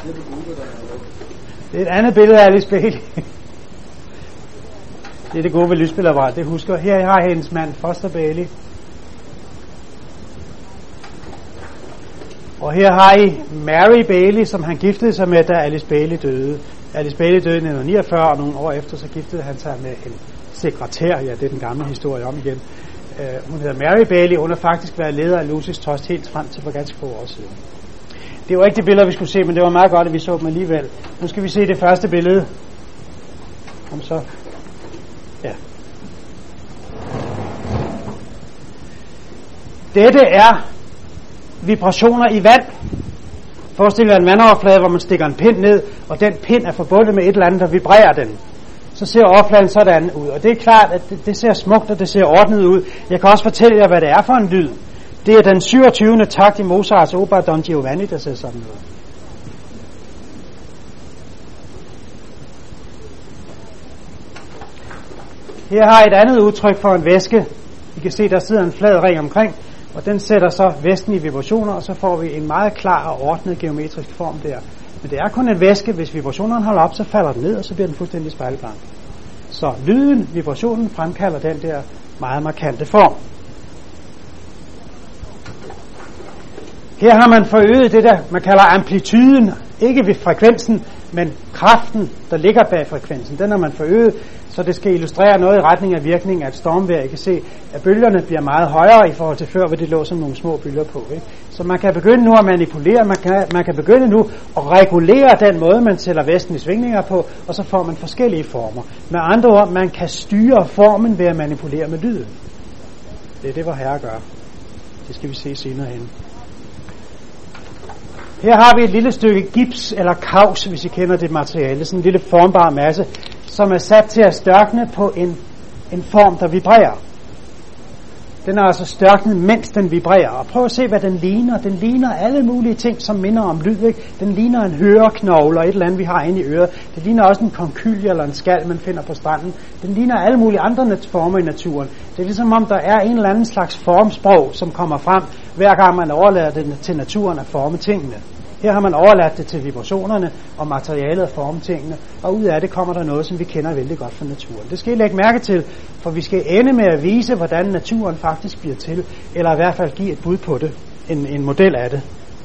Det er et andet billede af Alice Bailey. Det er det gode ved lysspillerapparat, det husker. Her har hendes mand, Foster Bailey. Og her har I Mary Bailey, som han giftede sig med, da Alice Bailey døde. Alice Bailey døde i nitten niogfyrre, og nogle år efter, så giftede han sig med en sekretær. Ja, det er den gamle historie om igen. Uh, hun hedder Mary Bailey. Hun har faktisk været leder af Lucis Trust helt frem til for ganske få år siden. Det var ikke det billede, vi skulle se, men det var meget godt, at vi så dem alligevel. Nu skal vi se det første billede. Kom så. Ja. Dette er vibrationer i vand. Forestil jer en vandoverflade, hvor man stikker en pind ned, og den pind er forbundet med et eller andet, der vibrerer den. Så ser overfladen sådan ud, og det er klart, at det, det ser smukt, og det ser ordnet ud. Jeg kan også fortælle jer, hvad det er for en lyd. Det er den syvogtyvende takt i Mozarts opera Don Giovanni, der ser sådan ud. Her har jeg et andet udtryk for en væske. I kan se, der sidder en flad ring omkring, og den sætter så væsken i vibrationer, og så får vi en meget klar og ordnet geometrisk form der. Men det er kun en væske. Hvis vibrationerne holder op, så falder den ned, og så bliver den fuldstændig spejlblank. Så lyden, vibrationen, fremkalder den der meget markante form. Her har man forøget det der, man kalder amplituden, ikke ved frekvensen, men kraften, der ligger bag frekvensen. Den har man forøget, så det skal illustrere noget i retning af virkningen af et stormvejr. I kan se, at bølgerne bliver meget højere i forhold til før, hvor det lå som nogle små bølger på. Ikke? Så man kan begynde nu at manipulere, man kan, man kan begynde nu at regulere den måde, man sætter væsken i svingninger på, og så får man forskellige former. Med andre ord, man kan styre formen ved at manipulere med lyden. Det er det, hvor Herre gør. Det skal vi se senere hen. Her har vi et lille stykke gips eller kaus, hvis I kender det materiale, sådan en lille formbar masse, som er sat til at størkne på en, en form, der vibrerer. Den er altså størknet, mens den vibrerer. Og prøv at se, hvad den ligner. Den ligner alle mulige ting, som minder om lyd. Ikke? Den ligner en høreknogle og et eller andet, vi har inde i øret. Det ligner også en konkylie eller en skal, man finder på stranden. Den ligner alle mulige andre former i naturen. Det er ligesom om, der er en eller anden slags formsprog, som kommer frem, hver gang man overlader det til naturen at forme tingene. Her har man overladt det til vibrationerne og materialet at forme tingene, og ud af det kommer der noget, som vi kender vældig godt fra naturen. Det skal I lægge mærke til, for vi skal ende med at vise, hvordan naturen faktisk bliver til, eller i hvert fald give et bud på det, en, en model af det.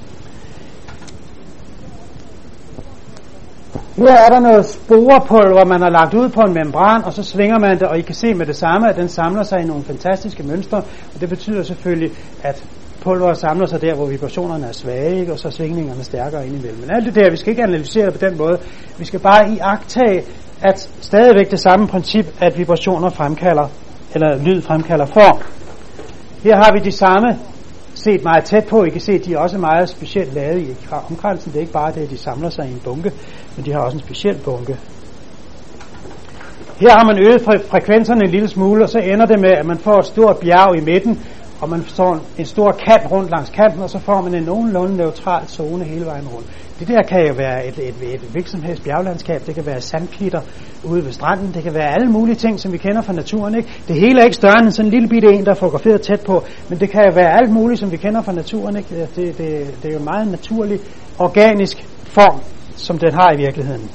Her er der noget sporepulver, man har lagt ud på en membran, og så svinger man det, og I kan se med det samme, at den samler sig i nogle fantastiske mønstre, og det betyder selvfølgelig, at pulveret samler sig der, hvor vibrationerne er svage, ikke? Og så svingningerne stærkere indimellem. Men alt det der, vi skal ikke analysere det på den måde. Vi skal bare iagttage, at stadigvæk det samme princip, at vibrationer fremkalder, eller lyd fremkalder form. Her har vi de samme set meget tæt på. I kan se, at de er også meget specielt lavet i omkransen. Det er ikke bare det, at de samler sig i en bunke, men de har også en speciel bunke. Her har man øget fre- frekvenserne en lille smule, og så ender det med, at man får et stort bjerg i midten, og man får en stor kant rundt langs kanten, og så får man en nogenlunde neutral zone hele vejen rundt. Det der kan jo være et, et, et, et hvilket som helst bjerglandskab. Det kan være sandklitter ude ved stranden. Det kan være alle mulige ting, som vi kender fra naturen. Ikke? Det hele er ikke større end sådan en lille bitte en, der er fotograferet tæt på, men det kan jo være alt muligt, som vi kender fra naturen. Ikke? Det, det, det er jo en meget naturlig, organisk form, som den har i virkeligheden.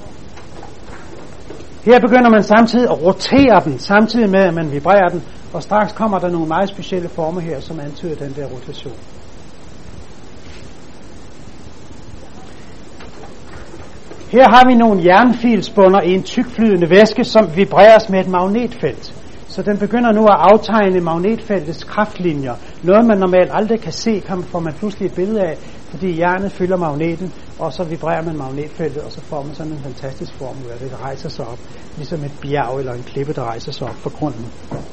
Her begynder man samtidig at rotere den, samtidig med at man vibrerer den, og straks kommer der nogle meget specielle former her, som antyder den der rotation. Her har vi nogle jernfilsbunder i en tykflydende væske, som vibreres med et magnetfelt. Så den begynder nu at aftegne magnetfeltets kraftlinjer. Noget man normalt aldrig kan se, får man pludselig et billede af, fordi jernet fylder magneten, og så vibrerer man magnetfeltet, og så får man sådan en fantastisk form, hvor det rejser sig op, ligesom et bjerg eller en klippe, der rejser sig op fra grunden.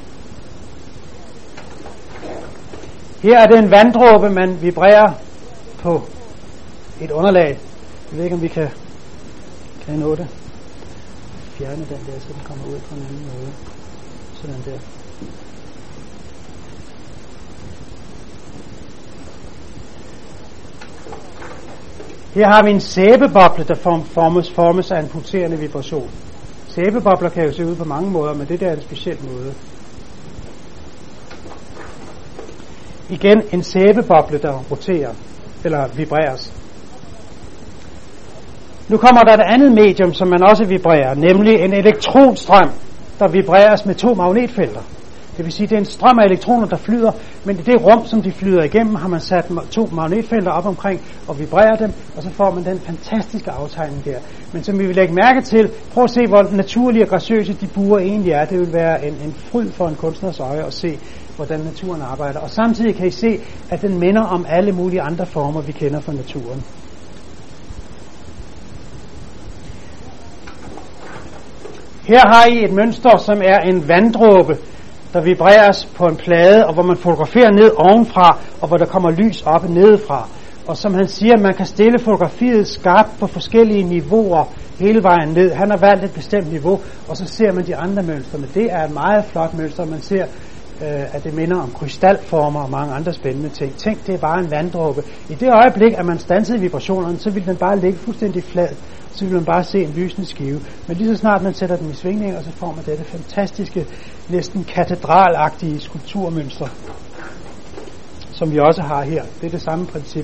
Her er det en vanddråbe, man vibrerer på et underlag. Jeg ved ikke, om vi kan, kan nå det. Fjerne den der, så den kommer ud på en anden måde. Sådan der. Her har vi en sæbeboble, der formes, formes af en pulserende vibration. Sæbebobler kan jo se ud på mange måder, men det der er en speciel måde. Igen en sæbeboble, der roterer, eller vibreres. Nu kommer der et andet medium, som man også vibrerer, nemlig en elektronstrøm, der vibreres med to magnetfelter. Det vil sige, det er en strøm af elektroner, der flyder, men i det rum, som de flyder igennem, har man sat to magnetfelter op omkring og vibrerer dem, og så får man den fantastiske aftegning der. Men som vi vil lægge mærke til, prøv at se, hvor naturlige og graciøse de buer egentlig er. Det vil være en, en fryd for en kunstners øje at se, hvordan naturen arbejder. Og samtidig kan I se, at den minder om alle mulige andre former, vi kender fra naturen. Her har I et mønster, som er en vanddråbe, der vibreres på en plade, og hvor man fotograferer ned ovenfra, og hvor der kommer lys op nedefra. Og som han siger, man kan stille fotografiet skarpt på forskellige niveauer hele vejen ned. Han har valgt et bestemt niveau, og så ser man de andre mønstre. Men det er et meget flot mønster, man ser, øh, at det minder om krystalformer og mange andre spændende ting. Tænk, det er bare en vanddråbe. I det øjeblik, at man stansede vibrationerne, så vil den bare ligge fuldstændig flad. Så vil man bare se en lysende skive. Men lige så snart man sætter den i svingning, og så får man dette fantastiske, næsten katedralagtige skulpturmønster, som vi også har her. Det er det samme princip.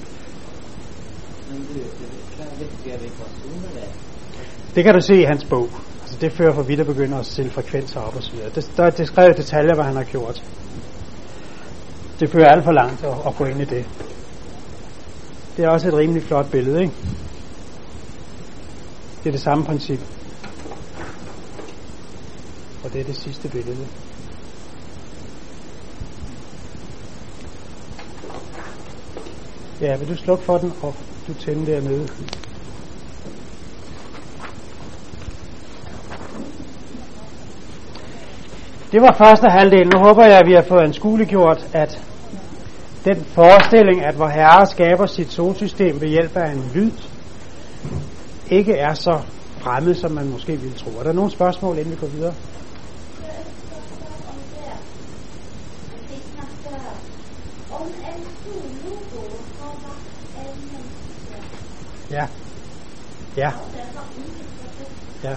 Det kan du se i hans bog. Altså det fører for vidt at begynde at sælge frekvenser op og så videre. Det, der er det skrevet detaljer, hvad han har gjort. Det fører alt for langt at, at gå ind i det. Det er også et rimelig flot billede, ikke? Det er det samme princip. Og det er det sidste billede. Ja, vil du slukke for den, og du tænder dernede. Det var første halvdel. Nu håber jeg, at vi har fået anskueliggjort, at den forestilling, at vor Herre skaber sit solsystem ved hjælp af en lyd, ikke er så fremmed, som man måske ville tro. Er der nogle spørgsmål, inden vi går videre? Ja. Ja. Ja.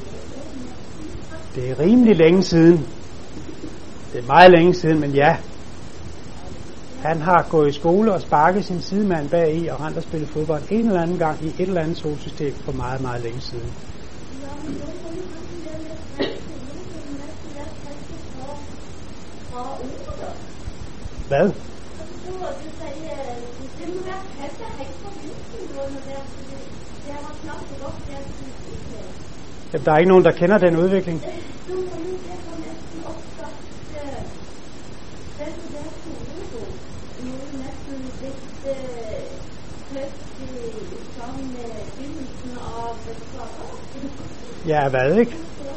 Det er rimelig længe siden. Det er meget længe siden, men ja. Han har gået i skole og sparket sin sidemand bag i og rendt og spillet fodbold en eller anden gang i et eller andet solsystem for meget, meget længe siden. Hvad? Jamen, der er ikke nogen, der kender den udvikling. Ja, hvad ikke?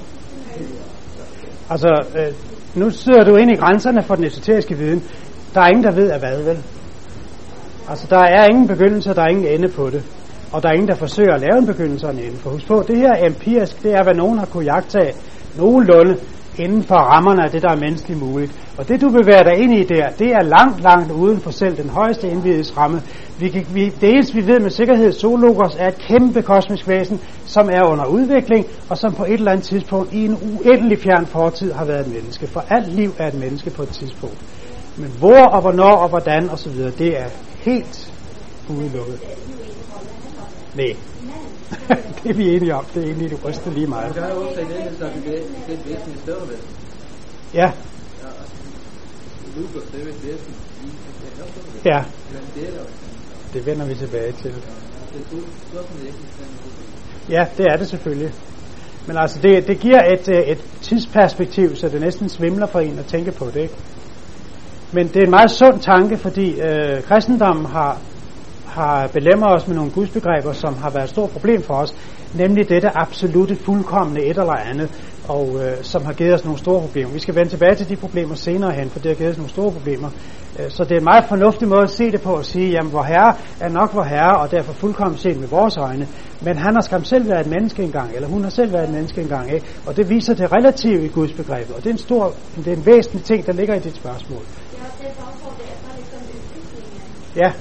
Altså, øh, nu sidder du ind i grænserne for den esoteriske viden. Der er ingen, der ved af hvad, vel? Altså, der er ingen begyndelse, og der er ingen ende på det. Og der er ingen, der forsøger at lave en begyndelse og en ende. For husk på, det her er empirisk, det er, hvad nogen har kunne jagtage nogenlunde inden for rammerne af det, der er menneskeligt muligt. Og det, du bevæger dig ind i der, det er langt, langt uden for selv den højeste indvidelsesramme. Vi kan, vi, det eneste, vi ved med sikkerhed, Zoologos er et kæmpe kosmisk væsen, som er under udvikling, og som på et eller andet tidspunkt i en uendelig fjern fortid har været et menneske. For alt liv er et menneske på et tidspunkt. Men hvor og hvornår og hvordan og så videre, det er helt udelukket. Nej. Det er vi enige om. Det er egentlig, du ryster lige meget. Jeg har også sagt, at det er et væsen i større væsen. Ja. Logos, det er et væsen. Ja. Det vender vi tilbage til. Ja, det er det selvfølgelig. Men altså, det, det giver et, et tidsperspektiv, så det næsten svimler for en at tænke på det, ikke? Men det er en meget sund tanke, fordi øh, kristendommen har har belemret os med nogle gudsbegreber, som har været et stort problem for os, nemlig dette absolute, fuldkommende et eller andet, og øh, som har givet os nogle store problemer. Vi skal vende tilbage til de problemer senere hen, for det har givet os nogle store problemer. Øh, så det er en meget fornuftig måde at se det på, at sige, jamen, vor Herre er nok vor Herre, og derfor fuldkommen set med vores øjne, men han har skam selv været et menneske engang, eller hun har selv været et menneske engang, ikke? Og det viser det relative i gudsbegrebet, og det er en stor, det er en væsentlig ting, der ligger i dit spørgsmål. Ja.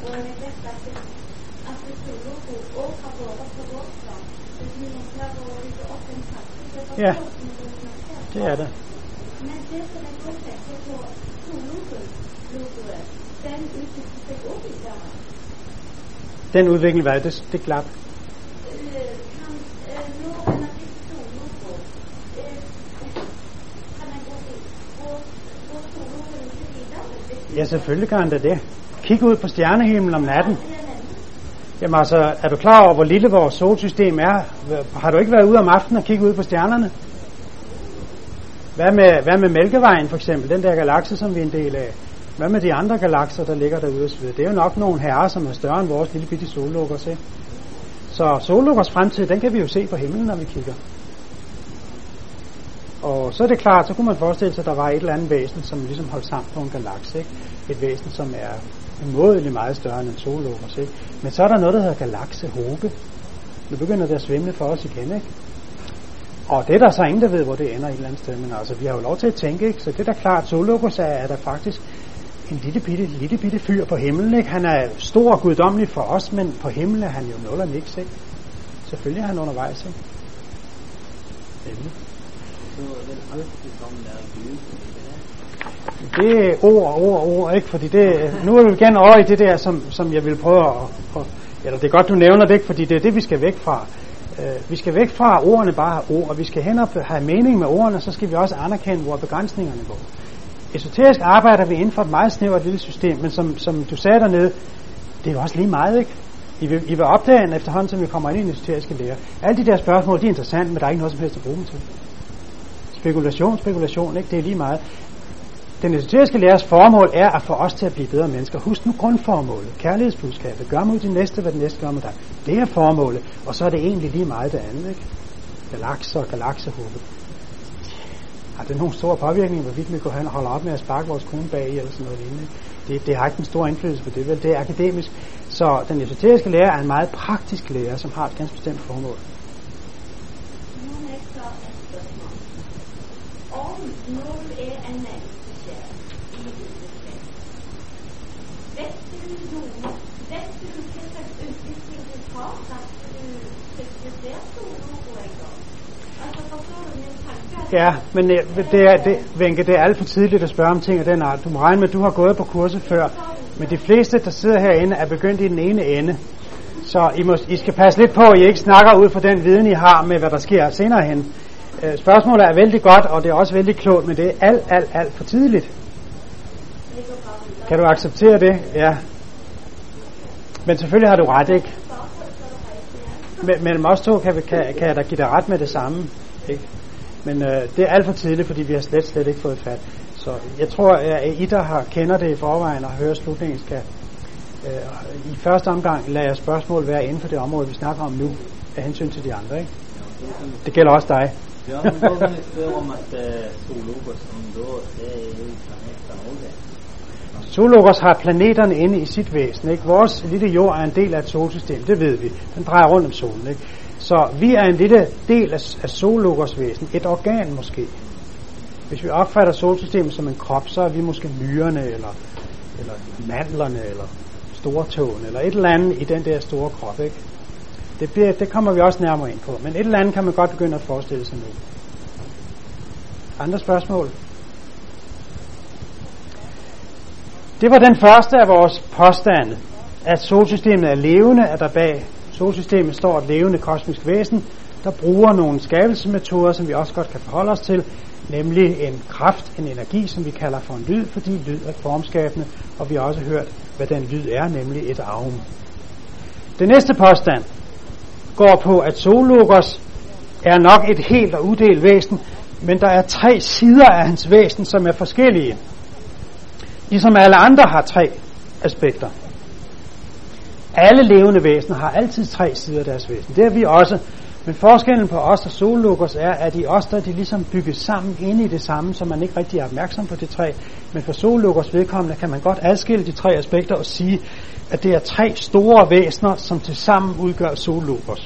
Ja, det er det. Den udvikling, hvad er det? Det er klart. Ja, selvfølgelig kan han da det. Kig ud på stjernehimlen om natten. Jamen altså, er du klar over, hvor lille vores solsystem er? Har du ikke været ude om aftenen og kigge ud på stjernerne? Hvad med, hvad med Mælkevejen for eksempel, den der galakse, som vi er en del af? Hvad med de andre galakser, der ligger derude osv.? Det er jo nok nogle herrer, som er større end vores lille bitte Zoologos, ikke? Så Zoologos fremtid, den kan vi jo se på himlen, når vi kigger. Og så er det klart, så kunne man forestille sig, at der var et eller andet væsen, som ligesom holdt sammen på en galakse, ikke? Et væsen, som er umådeligt meget større end en Zoologos, ikke? Men så er der noget, der hedder galaksehobe. Nu begynder det at svimle for os igen, ikke? Og det er der så ingen, der ved, hvor det ender et eller andet sted. Men altså, vi har jo lov til at tænke, ikke? Så det er da klart, Zoologos er, er der faktisk en lille bitte, lille bitte fyr på himlen, ikke? Han er stor og guddommelig for os, men på himlen er han jo nul og niks, ikke? Selvfølgelig er han undervejs, ikke? Nemlig. Så den aldrig der er Gud. Det er ord, ord, ord, ikke? Fordi det, nu er vi igen over i det der, som, som jeg vil prøve at, at, eller det er godt, du nævner det, ikke? Fordi det er det, vi skal væk fra. Uh, vi skal væk fra, at ordene bare har ord, og vi skal hen og have mening med ordene, så skal vi også anerkende, hvor begrænsningerne går. Esoterisk arbejder vi inden for et meget snævert lille system, men som, som du sagde dernede, det er jo også lige meget, ikke? I vil, I vil opdage en efterhånden, som vi kommer ind i den esoteriske lære. Alle de der spørgsmål, de er interessante, men der er ikke noget som helst at bruge dem til. Spekulation, spekulation, ikke? Det er lige meget. Den esoteriske læres formål er at få os til at blive bedre mennesker. Husk nu grundformålet, kærlighedsbudskabet. Gør mod din næste, hvad den næste gør mod dig. Det er formålet, og så er det egentlig lige meget det andet, ikke? Galakser og galaksehobe. Har det nogen stor påvirkning, hvorvidt vi går hen og holder op med at sparke vores kone bag i, eller sådan noget lignende? Det, det har ikke en stor indflydelse på det, vel? Det er akademisk. Så den esoteriske lære er en meget praktisk lære, som har et ganske bestemt formål. Om nål er en menneske i udvikling. Vet du noe? Vet du hva slags utvikling du tar da du spesialiserer solo en gang? Altså, forstår du min tanke? Ja, men det er, det, Wenche, det er alt for tidligt at spørge om ting af den art. Du må regne med, at du har gået på kurset før. Men de fleste, der sidder herinde, er begyndt i den ene ende. Så I, må, I skal passe lidt på, at I ikke snakker ud fra den viden, I har med, hvad der sker senere hen. Spørgsmålet er vældig godt, og det er også vældig klogt, men det er alt, alt, alt for tidligt. Kan du acceptere det? Ja. Men selvfølgelig har du ret, ikke? Men, mellem os to kan, kan, kan jeg da give dig ret med det samme, ikke? Men øh, det er alt for tidligt, fordi vi har slet, slet ikke fået fat. Så jeg tror, at I, der har, kender det i forvejen og hører slutningen, skal øh, i første omgang lade jeres spørgsmål være inden for det område, vi snakker om nu, af hensyn til de andre, ikke? Det gælder også dig. Ja, men da kan jeg spørge om at uh, Sologos, om da det er jo planeter også. Sologos har planeterne inde i sit væsen, ikke? Vores lille jord er en del af et solsystem, det ved vi. Den drejer rundt om solen, ikke? Så vi er en lille del af, af Sologos væsen, et organ måske. Hvis vi opfatter solsystemet som en krop, så er vi måske myrerne, eller, eller mandlerne, eller stortåen, eller et eller andet i den der store krop, ikke? Det, bliver, det kommer vi også nærmere ind på. Men et eller andet kan man godt begynde at forestille sig nu. Andre spørgsmål? Det var den første af vores påstande, at solsystemet er levende, at der bag solsystemet står et levende kosmisk væsen, der bruger nogle skabelsesmetoder, som vi også godt kan forholde os til, nemlig en kraft, en energi, som vi kalder for en lyd, fordi lyd er formskabende, og vi har også hørt, hvad den lyd er, nemlig et aum. Den næste påstand går på, at Sologos er nok et helt og udelt væsen, men der er tre sider af hans væsen, som er forskellige. Ligesom alle andre har tre aspekter. Alle levende væsener har altid tre sider af deres væsen. Det er vi også. Men forskellen på os og Sologos er, at i os, der er de ligesom bygget sammen inde i det samme, så man ikke rigtig er opmærksom på de tre. Men for Sologos vedkommende kan man godt adskille de tre aspekter og sige, at det er tre store væsener, som tilsammen udgør Sologos.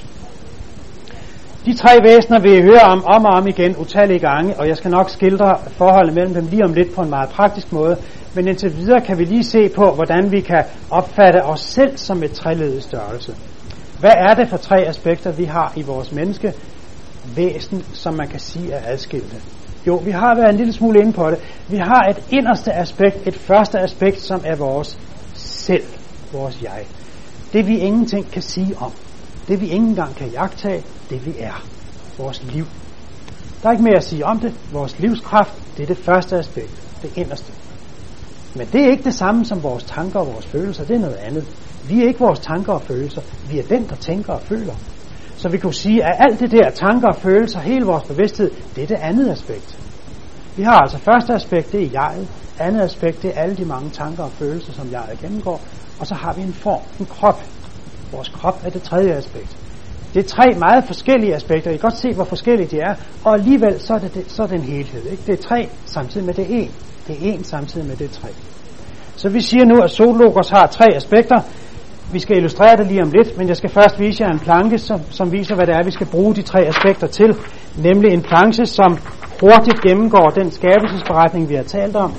De tre væsener vil I høre om, om og om igen utallige gange, og jeg skal nok skildre forholdet mellem dem lige om lidt på en meget praktisk måde. Men indtil videre kan vi lige se på, hvordan vi kan opfatte os selv som et treledet størrelse. Hvad er det for tre aspekter, vi har i vores menneskevæsen, som man kan sige er adskilte? Jo, vi har været en lille smule inde på det. Vi har et inderste aspekt, et første aspekt, som er vores selv, vores jeg. Det vi ingenting kan sige om. Det vi ikke engang kan jagtage, det vi er. Vores liv. Der er ikke mere at sige om det. Vores livskraft, det er det første aspekt, det inderste. Men det er ikke det samme som vores tanker og vores følelser, det er noget andet. Vi er ikke vores tanker og følelser, vi er den, der tænker og føler. Så vi kunne sige, at alt det der tanker og følelser, hele vores bevidsthed, det er det andet aspekt. Vi har altså første aspekt, det er jeget. Andet aspekt, det er alle de mange tanker og følelser, som jeget gennemgår. Og så har vi en form, en krop. Vores krop er det tredje aspekt. Det er tre meget forskellige aspekter. I kan godt se, hvor forskellige de er. Og alligevel, så er det, det, så er det en helhed. Ikke? Det er tre samtidig med det er en. Det er en samtidig med det er tre. Så vi siger nu, at Sologos har tre aspekter. Vi skal illustrere det lige om lidt, men jeg skal først vise jer en planche, som, som viser, hvad det er, vi skal bruge de tre aspekter til. Nemlig en planche, som hurtigt gennemgår den skabelsesberetning, vi har talt om.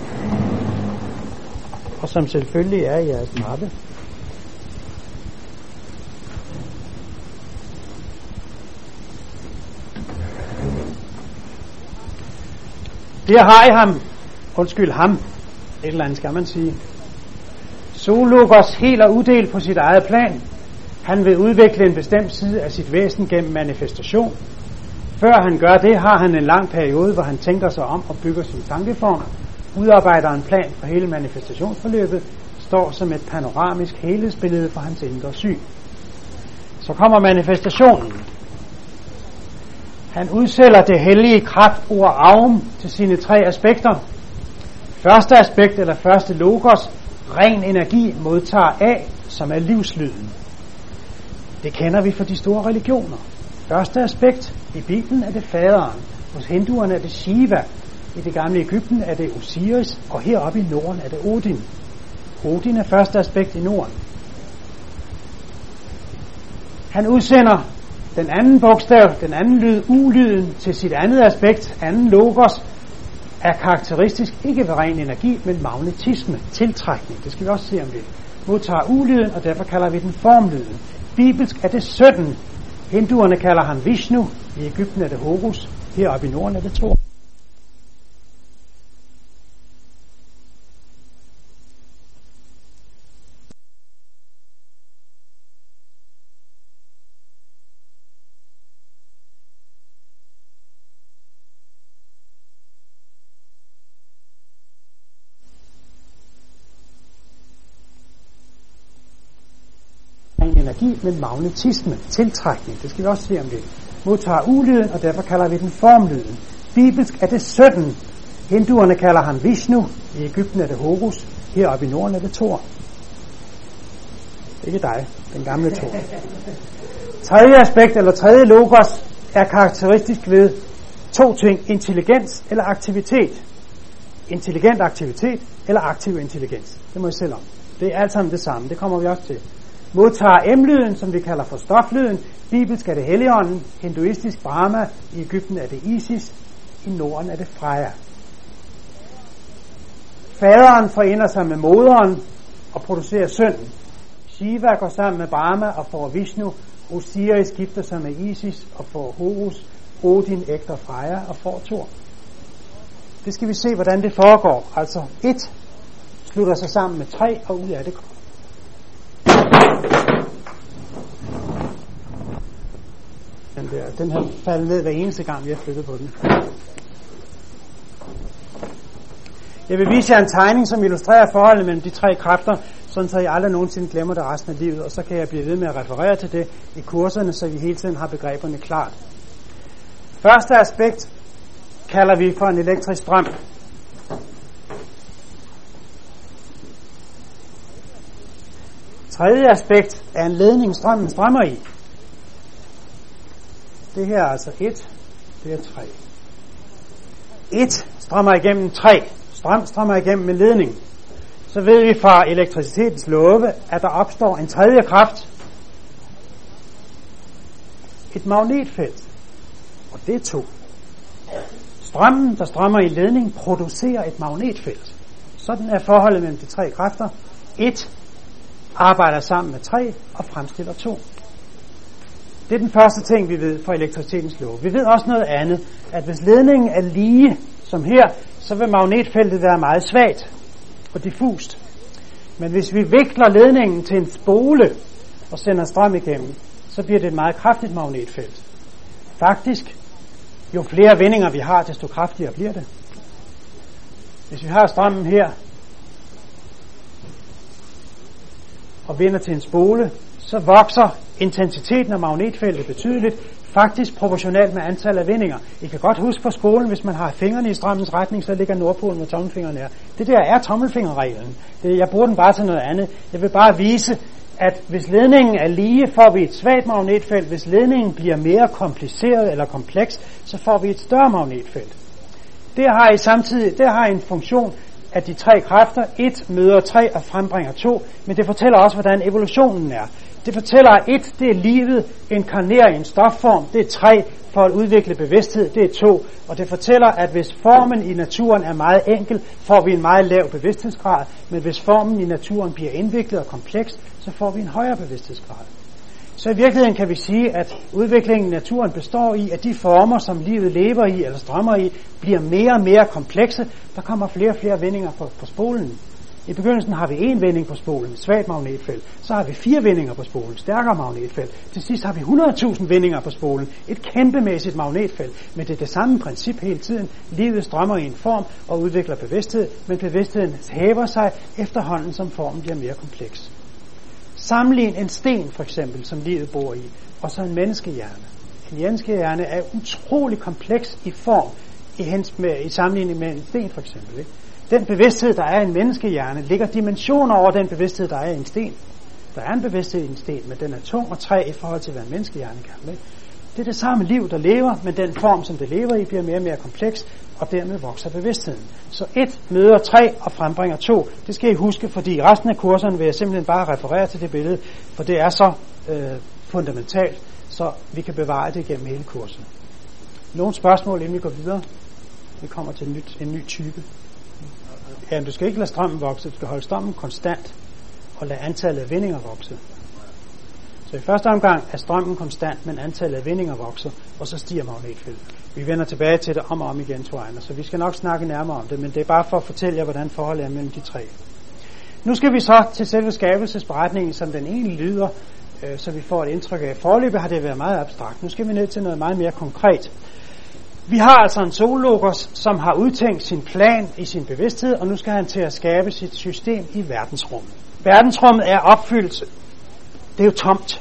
Og som selvfølgelig er i jeres mappe. Der har I ham. Undskyld ham. Et eller andet skal man sige. Sologos helt og uddelt på sit eget plan. Han vil udvikle en bestemt side af sit væsen gennem manifestation. Før han gør det, har han en lang periode, hvor han tænker sig om og bygger sin tankeform. Udarbejder en plan for hele manifestationsforløbet. Står som et panoramisk helhedsbillede for hans indre syn. Så kommer manifestationen. Han udsælger det hellige kraftord aum til sine tre aspekter. Første aspekt, eller første logos, ren energi, modtager A, som er livslyden. Det kender vi fra de store religioner. Første aspekt, i Bibelen er det faderen, hos hinduerne er det Shiva, I det gamle Egypten er det Osiris, og heroppe i Norden er det Odin. Odin er første aspekt i Norden. Han udsender den anden bogstav, den anden lyd, ulyden, til sit andet aspekt, anden logos, er karakteristisk ikke ved ren energi, men magnetisme, tiltrækning. Det skal vi også se om det. Modtager ulyden, og derfor kalder vi den formlyden. Bibelsk er det sytten. Hinduerne kalder han Vishnu. I Egypten er det Horus. Heroppe i Norden er det Thor. Energi, men magnetisme, tiltrækning. Det skal vi også se om det. Modtager ulyden, og derfor kalder vi den formlyden. Bibelsk er det sytten. Hinduerne kalder han Vishnu. I Egypten er det Horus. Heroppe i Norden er det Thor. Ikke dig, den gamle Thor. Tredje aspekt, eller tredje logos, er karakteristisk ved to ting. Intelligens eller aktivitet. Intelligent aktivitet eller aktiv intelligens. Det må I selv om. Det er alt sammen det samme. Det kommer vi også til. Modtager M-lyden, som vi kalder for stoflyden. Bibelsk er det Helligånden. Hinduistisk Brahma. I Egypten er det Isis. I Norden er det Freja. Faderen forener sig med moderen og producerer sønnen. Shiva går sammen med Brahma og får Vishnu. Osiris gifter sig med Isis og får Horus. Odin ægter Freja og får Thor. Det skal vi se, hvordan det foregår. Altså et slutter sig sammen med tre, og ud af det kommer. Den, der, den har faldet ned hver eneste gang, vi har flyttet på den. Jeg vil vise jer en tegning, som illustrerer forholdet mellem de tre kræfter, sådan så I aldrig nogensinde glemmer det resten af livet, og så kan jeg blive ved med at referere til det i kurserne, så vi hele tiden har begreberne klart. Første aspekt kalder vi for en elektrisk strøm. Tredje aspekt er en ledning, strømmen strømmer i. Det her er altså et, det er tre. et strømmer igennem tre. Strøm strømmer igennem en ledning. Så ved vi fra elektricitetens love, at der opstår en tredje kraft. Et magnetfelt. Og det er to. Strømmen, der strømmer i ledning, producerer et magnetfelt. Sådan er forholdet mellem de tre kræfter. et arbejder sammen med tre og fremstiller to. Det er den første ting, vi ved fra elektricitetens lov. Vi ved også noget andet, at hvis ledningen er lige som her, så vil magnetfeltet være meget svagt og diffust. Men hvis vi vikler ledningen til en spole og sender strøm igennem, så bliver det et meget kraftigt magnetfelt. Faktisk, jo flere vendinger vi har, desto kraftigere bliver det. Hvis vi har strømmen her og vender til en spole, så vokser intensiteten af magnetfeltet betydeligt, faktisk proportionalt med antal af vendinger. I kan godt huske på skolen, hvis man har fingrene i strømmens retning, så ligger nordpolen, hvor tommelfingeren er. Det der er tommelfingerreglen. Det, jeg bruger den bare til noget andet. Jeg vil bare vise, at hvis ledningen er lige, får vi et svagt magnetfelt. Hvis ledningen bliver mere kompliceret eller kompleks, så får vi et større magnetfelt. Det har I samtidig, det har en funktion, at de tre kræfter, et møder tre og frembringer to, men det fortæller også, hvordan evolutionen er. Det fortæller, at et, det er livet, inkarnerer i en stofform, det er tre, for at udvikle bevidsthed, det er to, og det fortæller, at hvis formen i naturen er meget enkel, får vi en meget lav bevidsthedsgrad, men hvis formen i naturen bliver indviklet og kompleks, så får vi en højere bevidsthedsgrad. Så i virkeligheden kan vi sige, at udviklingen i naturen består i, at de former, som livet lever i eller strømmer i, bliver mere og mere komplekse. Der kommer flere og flere vendinger på, på spolen. I begyndelsen har vi én vending på spolen, et svagt magnetfelt. Så har vi fire vendinger på spolen, stærkere magnetfelt. Til sidst har vi hundrede tusind vendinger på spolen, et kæmpemæssigt magnetfelt. Men det er det samme princip hele tiden. Livet strømmer i en form og udvikler bevidsthed, men bevidstheden hæver sig efterhånden, som formen bliver mere kompleks. Sammenlign en sten for eksempel, som livet bor i, og så en menneskehjerne. En menneskehjerne er utrolig kompleks i form i, hens med, i sammenligning med en sten for eksempel. Ikke? Den bevidsthed, der er i en menneskehjerne, ligger dimensioner over den bevidsthed, der er i en sten. Der er en bevidsthed i en sten, men den er tung og træ i forhold til, hvad en menneskehjerne kan. Ikke? Det er det samme liv, der lever, men den form, som det lever i, bliver mere og mere kompleks, og dermed vokser bevidstheden. Så et møder tre og frembringer to. Det skal I huske, fordi resten af kurserne vil jeg simpelthen bare referere til det billede, for det er så øh, fundamentalt, så vi kan bevare det gennem hele kurset. Nogle spørgsmål, inden vi går videre? Vi kommer til en, nyt, en ny type. Ja, du skal ikke lade strømmen vokse, du skal holde strømmen konstant og lade antallet af vindinger vokse. Så i første omgang er strømmen konstant, men antallet af vindinger vokser, og så stiger magnetfeltet. Vi vender tilbage til det om og om igen, tror jeg, så vi skal nok snakke nærmere om det, men det er bare for at fortælle jer, hvordan forholdet er mellem de tre. Nu skal vi så til selve skabelsesberetningen, som den egentlig lyder, øh, så vi får et indtryk af. Foreløbig har det været meget abstrakt. Nu skal vi ned til noget meget mere konkret. Vi har altså en zoologos, som har udtænkt sin plan i sin bevidsthed, og nu skal han til at skabe sit system i verdensrummet. Verdensrummet er opfyldt. Det er jo tomt,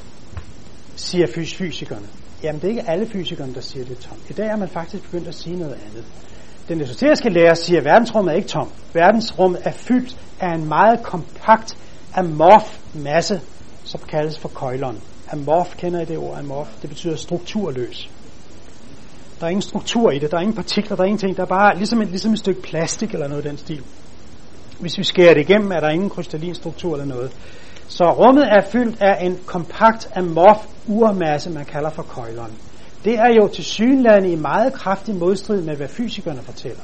siger fysikerne. Jamen, det er ikke alle fysikerne, der siger, det er tomt. I dag er man faktisk begyndt at sige noget andet. Den esoteriske lærer siger, at verdensrummet er ikke tomt. Verdensrummet er fyldt af en meget kompakt amorf masse, som kaldes for køjleren. Amorf, kender I det ord? Amorf, det betyder strukturløs. Der er ingen struktur i det, der er ingen partikler, der er ingenting. Der er bare ligesom et, ligesom et stykke plastik eller noget af den stil. Hvis vi skærer det igennem, er der ingen krystallin struktur eller noget. Så rummet er fyldt af en kompakt amorf urmasse, man kalder for køjleren. Det er jo tilsyneladende i meget kraftig modstrid med, hvad fysikerne fortæller.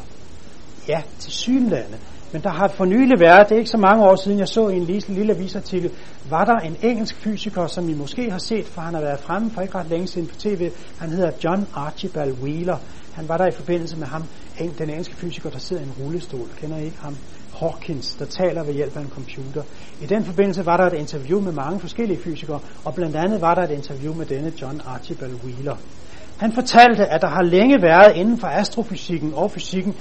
Ja, tilsyneladende. Men der har for nylig været, det er ikke så mange år siden, jeg så i en lille, lille avisartikel, var der en engelsk fysiker, som I måske har set, for han har været fremme for ikke ret længe siden på tv. Han hedder John Archibald Wheeler. Han var der i forbindelse med ham, den engelske fysiker, der sidder i en rullestol. Kender I ikke ham? Hawkins, der taler ved hjælp af en computer. I den forbindelse var der et interview med mange forskellige fysikere, og blandt andet var der et interview med denne John Archibald Wheeler. Han fortalte, at der har længe været inden for astrofysikken og fysikken,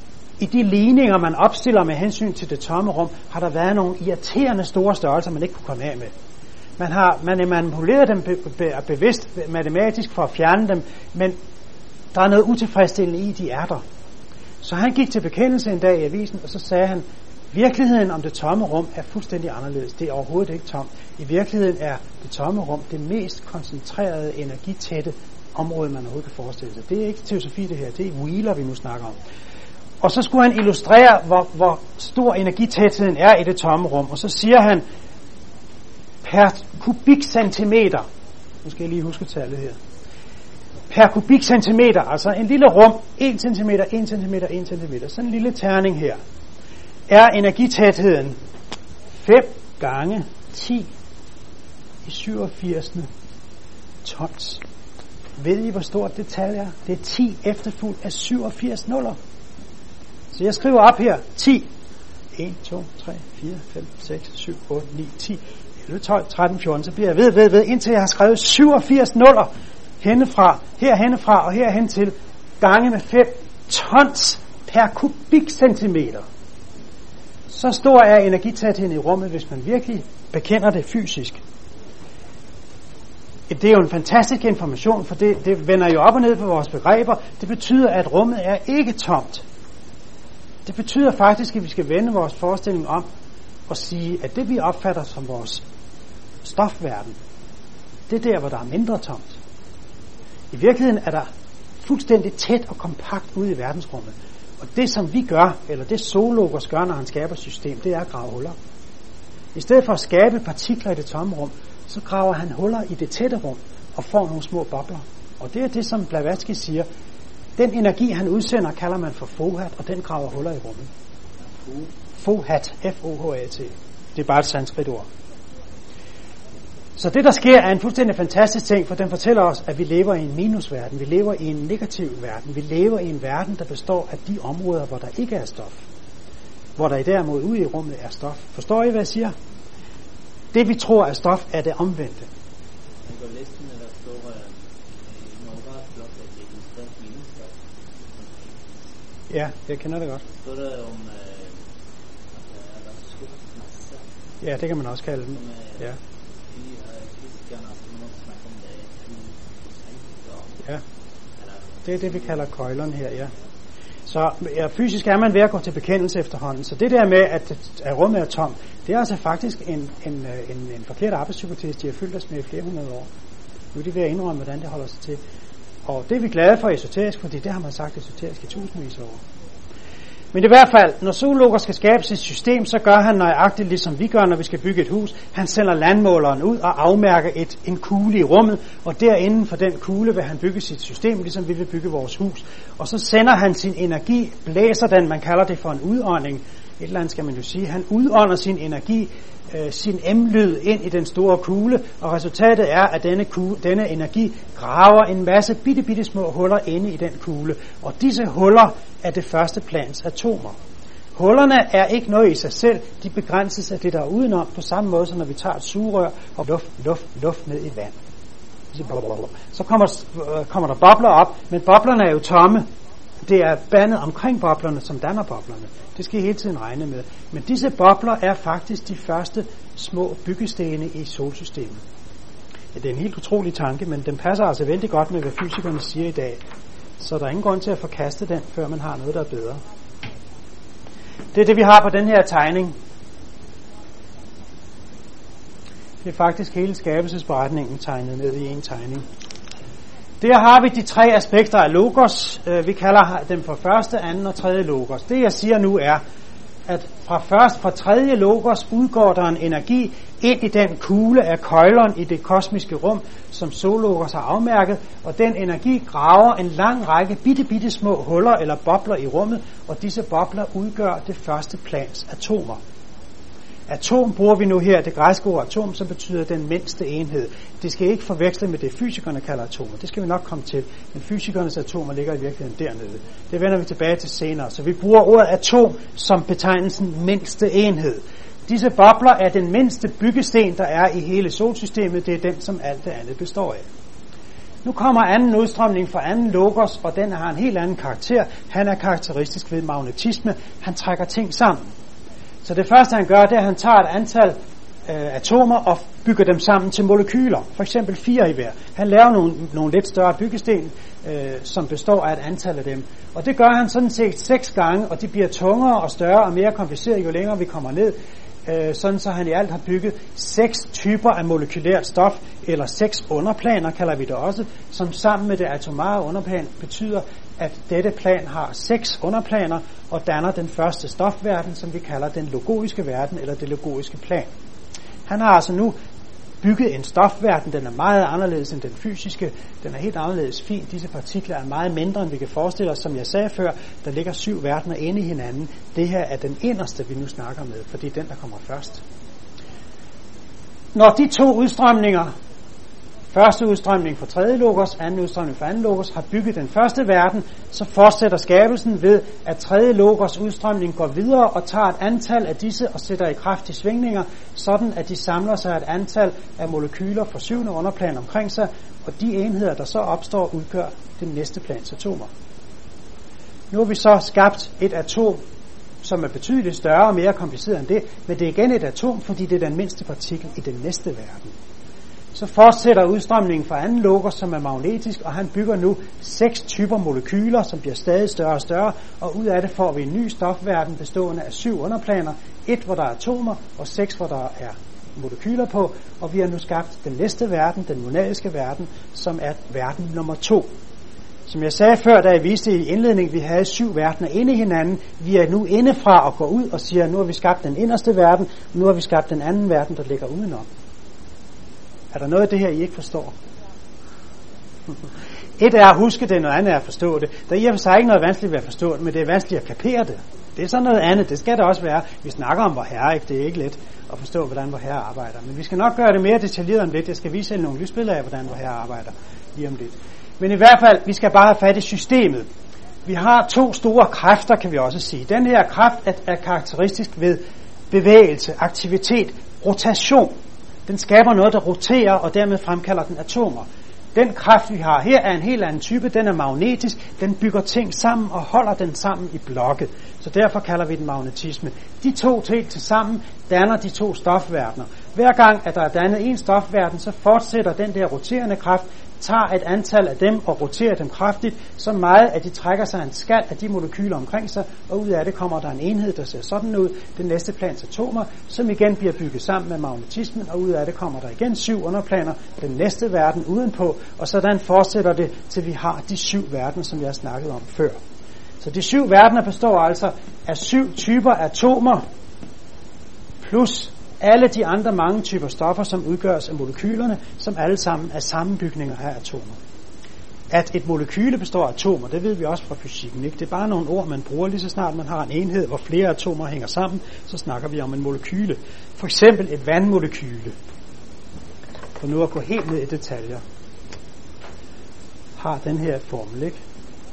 i de ligninger, man opstiller med hensyn til det tomme rum, har der været nogle irriterende store størrelser, man ikke kunne komme af med. Man har man manipuleret dem be, be, bevidst matematisk for at fjerne dem, men der er noget utilfredsstillende i, de er der. Så han gik til bekendelse en dag i avisen, og så sagde han, virkeligheden om det tomme rum er fuldstændig anderledes. Det er overhovedet ikke tomt. I virkeligheden er det tomme rum det mest koncentrerede, energitætte område, man overhovedet kan forestille sig. Det er ikke teosofi det her, det er Wheeler, vi nu snakker om. Og så skulle han illustrere, hvor, hvor stor energitætheden er i det tomme rum. Og så siger han, per kubikcentimeter, nu skal jeg lige huske tallet her, per kubikcentimeter, altså en lille rum, en centimeter, en centimeter, en centimeter, sådan en lille terning her, er energitætheden fem gange ti i syvogfirs tons. Ved I, hvor stort det tal er? Det er ti efterfulgt af syvogfirs nuller. Så jeg skriver op her, ti, en, to, tre, fire, fem, seks, syv, otte, ni, ti, elleve, tolv, tretten, fjorten, så bliver jeg ved, ved, ved, indtil jeg har skrevet syvogfirs nuller hennefra, herhennefra og herhen til, gange med fem tons per kubikcentimeter. Så stor er energitætheden i rummet, hvis man virkelig bekender det fysisk. Det er jo en fantastisk information, for det, det vender jo op og ned på vores begreber. Det betyder, at rummet er ikke tomt. Det betyder faktisk, at vi skal vende vores forestilling om og sige, at det vi opfatter som vores stofverden, det er der, hvor der er mindre tomt. I virkeligheden er der fuldstændig tæt og kompakt ude i verdensrummet. Og det, som vi gør, eller det zoologos gør, når han skaber system, det er at grave huller. I stedet for at skabe partikler i det tomme rum, så graver han huller i det tætte rum og får nogle små bobler. Og det er det, som Blavatsky siger. Den energi, han udsender, kalder man for fohat, og den graver huller i rummet. Fohat, F O H A T. Det er bare et sanskrit ord. Så det, der sker, er en fuldstændig fantastisk ting, for den fortæller os, at vi lever i en minusverden. Vi lever i en negativ verden. Vi lever i en verden, der består af de områder, hvor der ikke er stof. Hvor der i derimod ude i rummet er stof. Forstår I, hvad jeg siger? Det, vi tror er stof, er det omvendte. Ja, jeg kender det godt. Står der om at der er stor masse? Ja, det kan man også kalde den. Ja. Ja. Det er det, vi kalder køjleren her, ja. Så ja, fysisk er man ved at gå til bekendelse efterhånden. Så det der med, at, at rummet er tomt, det er altså faktisk en, en, en, en forkert arbejdshypotese, de har fyldt os med i flere hundrede år. Nu er de ved at indrømme, hvordan det holder sig til. Og det er vi glade for esoterisk, fordi det har man sagt esoterisk i tusindvis af år. Men i hvert fald, når Zoologer skal skabe sit system, så gør han nøjagtigt ligesom vi gør, når vi skal bygge et hus. Han sender landmåleren ud og afmærker et, en kugle i rummet, og derinde for den kugle vil han bygge sit system, ligesom vi vil bygge vores hus. Og så sender han sin energi, blæser den, man kalder det for en udånding. Et eller andet skal man jo sige. Han udånder sin energi, øh, sin M-lyd ind i den store kugle, og resultatet er, at denne, kugle, denne energi graver en masse bitte, bitte små huller inde i den kugle. Og disse huller er det første plans atomer. Hullerne er ikke noget i sig selv, de begrænses af det, der er udenom, på samme måde som når vi tager et sugerør og luft, luft, luft ned i vand. Så kommer, kommer der bobler op, men boblerne er jo tomme. Det er bandet omkring boblerne, som danner boblerne. Det skal I hele tiden regne med. Men disse bobler er faktisk de første små byggestene i solsystemet. Ja, det er en helt utrolig tanke, men den passer altså vældig godt med, hvad fysikerne siger i dag. Så der er ingen grund til at forkaste den, før man har noget, der er bedre. Det er det, vi har på den her tegning. Det er faktisk hele skabelsesberetningen tegnet ned i en tegning. Der har vi de tre aspekter af logos. Vi kalder dem for første, anden og tredje logos. Det jeg siger nu er, at fra først fra tredje logos udgår der en energi ind i den kugle af køjleren i det kosmiske rum, som Zoologos har afmærket, og den energi graver en lang række bitte, bitte små huller eller bobler i rummet, og disse bobler udgør det første plans atomer. Atom bruger vi nu her, det græske ord atom, som betyder den mindste enhed. Det skal ikke forveksle med det, fysikerne kalder atomer. Det skal vi nok komme til. Men fysikernes atomer ligger i virkeligheden dernede. Det vender vi tilbage til senere. Så vi bruger ordet atom som betegnelsen mindste enhed. Disse bobler er den mindste byggesten, der er i hele solsystemet. Det er den, som alt det andet består af. Nu kommer anden udstrømning fra anden logos, og den har en helt anden karakter. Han er karakteristisk ved magnetisme. Han trækker ting sammen. Så det første han gør, det er, at han tager et antal øh, atomer og bygger dem sammen til molekyler. For eksempel fire i hver. Han laver nogle, nogle lidt større byggesten, øh, som består af et antal af dem. Og det gør han sådan set seks gange, og de bliver tungere og større og mere komplicerede, jo længere vi kommer ned. Øh, sådan så han i alt har bygget seks typer af molekylært stof, eller seks underplaner kalder vi det også, som sammen med det atomare underplan betyder, at dette plan har seks underplaner og danner den første stofverden, som vi kalder den logoiske verden eller det logoiske plan. Han har altså nu bygget en stofverden, den er meget anderledes end den fysiske, den er helt anderledes fin, disse partikler er meget mindre end vi kan forestille os, som jeg sagde før, der ligger syv verdener inde i hinanden. Det her er den inderste, vi nu snakker med, for det er den, der kommer først. Når de to udstrømninger, første udstrømning fra tredje logos, anden udstrømning fra anden logos, har bygget den første verden, så fortsætter skabelsen ved, at tredje logos udstrømning går videre og tager et antal af disse og sætter i kraftige svingninger, sådan at de samler sig et antal af molekyler fra syvende underplan omkring sig, og de enheder, der så opstår, udgør den næste plans atomer. Nu har vi så skabt et atom, som er betydeligt større og mere kompliceret end det, men det er igen et atom, fordi det er den mindste partikel i den næste verden. Så fortsætter udstrømningen fra anden logos, som er magnetisk, og han bygger nu seks typer molekyler, som bliver stadig større og større, og ud af det får vi en ny stofverden bestående af syv underplaner, et hvor der er atomer, og seks hvor der er molekyler på, og vi har nu skabt den næste verden, den monadiske verden, som er verden nummer to. Som jeg sagde før, da jeg viste i indledningen, vi havde syv verdener inde i hinanden. Vi er nu indefra og går ud og siger, nu har vi skabt den inderste verden, nu har vi skabt den anden verden, der ligger udenom. Er der noget af det her, I ikke forstår? Et er at huske det, noget andet er at forstå det. Der er i og for sig ikke noget vanskeligt ved at forstå det, men det er vanskeligt at kapere det. Det er sådan noget andet, det skal det også være. Vi snakker om vor herre, ikke? Det er ikke let at forstå, hvordan vor herre arbejder. Men vi skal nok gøre det mere detaljeret om lidt. Jeg skal vise jer nogle lysbilleder af, hvordan vor herre arbejder lige om lidt. Men i hvert fald, vi skal bare have fat i systemet. Vi har to store kræfter, kan vi også sige. Den her kraft er karakteristisk ved bevægelse, aktivitet, rotation. Den skaber noget, der roterer, og dermed fremkalder den atomer. Den kraft, vi har her, er en helt anden type. Den er magnetisk. Den bygger ting sammen og holder den sammen i blokke. Så derfor kalder vi den magnetisme. De to ting til sammen danner de to stofverdener. Hver gang, at der er dannet en stofverden, så fortsætter den der roterende kraft tager et antal af dem og roterer dem kraftigt, så meget, at de trækker sig en skal af de molekyler omkring sig, og ud af det kommer der en enhed, der ser sådan ud, den næste plans atomer, som igen bliver bygget sammen med magnetismen, og ud af det kommer der igen syv underplaner, den næste verden udenpå, og sådan fortsætter det, til vi har de syv verdener, som jeg har snakket om før. Så de syv verdener består altså af syv typer atomer, plus alle de andre mange typer stoffer, som udgøres af molekylerne, som alle sammen er sammenbygninger af atomer. At et molekyle består af atomer, det ved vi også fra fysikken, ikke? Det er bare nogle ord, man bruger lige så snart man har en enhed, hvor flere atomer hænger sammen, så snakker vi om en molekyle. For eksempel et vandmolekyle. For nu at gå helt ned i detaljer. Har den her formel, ikke?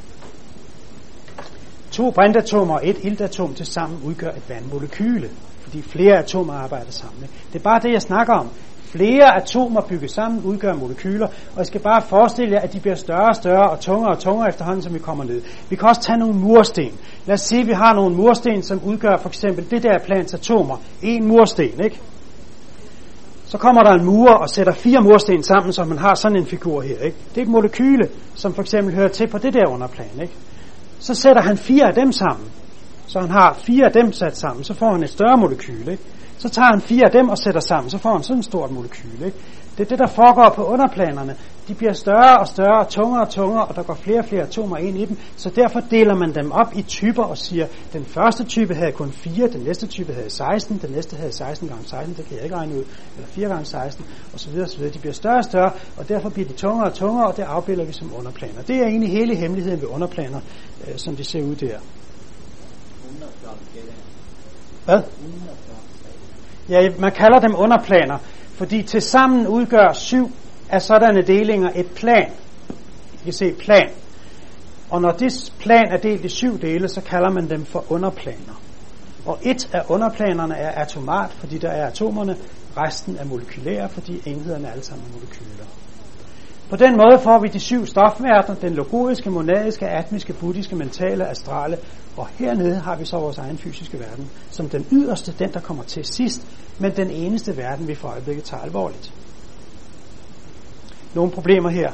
To brintatomer og et iltatom til sammen udgør et vandmolekyle, fordi flere atomer arbejder sammen. Ikke? Det er bare det, jeg snakker om. Flere atomer bygget sammen udgør molekyler, og jeg skal bare forestille jer, at de bliver større og større og tungere og tungere efterhånden, som vi kommer ned. Vi kan også tage nogle mursten. Lad os sige, at vi har nogle mursten, som udgør for eksempel det der plans atomer. En mursten, ikke? Så kommer der en murer og sætter fire mursten sammen, så man har sådan en figur her, ikke? Det er et molekyle, som for eksempel hører til på det der underplan, ikke? Så sætter han fire af dem sammen, så han har fire af dem sat sammen, så får han et større molekyle, ikke? Så tager han fire af dem og sætter sammen, så får han sådan et stort molekyle, ikke? Det er det, der foregår på underplanerne. De bliver større og større, tungere og tungere, og der går flere og flere atomer ind i dem, så derfor deler man dem op i typer og siger, den første type havde kun fire, den næste type havde seksten, den næste havde seksten gange seksten, det kan jeg ikke regne ud, eller fire gange seksten, osv. osv. De bliver større og større, og derfor bliver de tungere og tungere, og det afbilder vi som underplaner. Det er egentlig hele hemmeligheden ved underplaner, øh, som de ser ud der. Hvad? Ja, man kalder dem underplaner, fordi tilsammen udgør syv af sådanne delinger et plan. I kan se plan. Og når det plan er delt i syv dele, så kalder man dem for underplaner. Og et af underplanerne er atomart, fordi der er atomerne, resten er molekylære, fordi enhederne alle sammen er molekyler. På den måde får vi de syv stofverdener, den logiske, monadiske, atmiske, buddhiske, mentale, astrale, og hernede har vi så vores egen fysiske verden, som den yderste, den der kommer til sidst, men den eneste verden, vi for øjeblikket tager alvorligt. Nogle problemer her?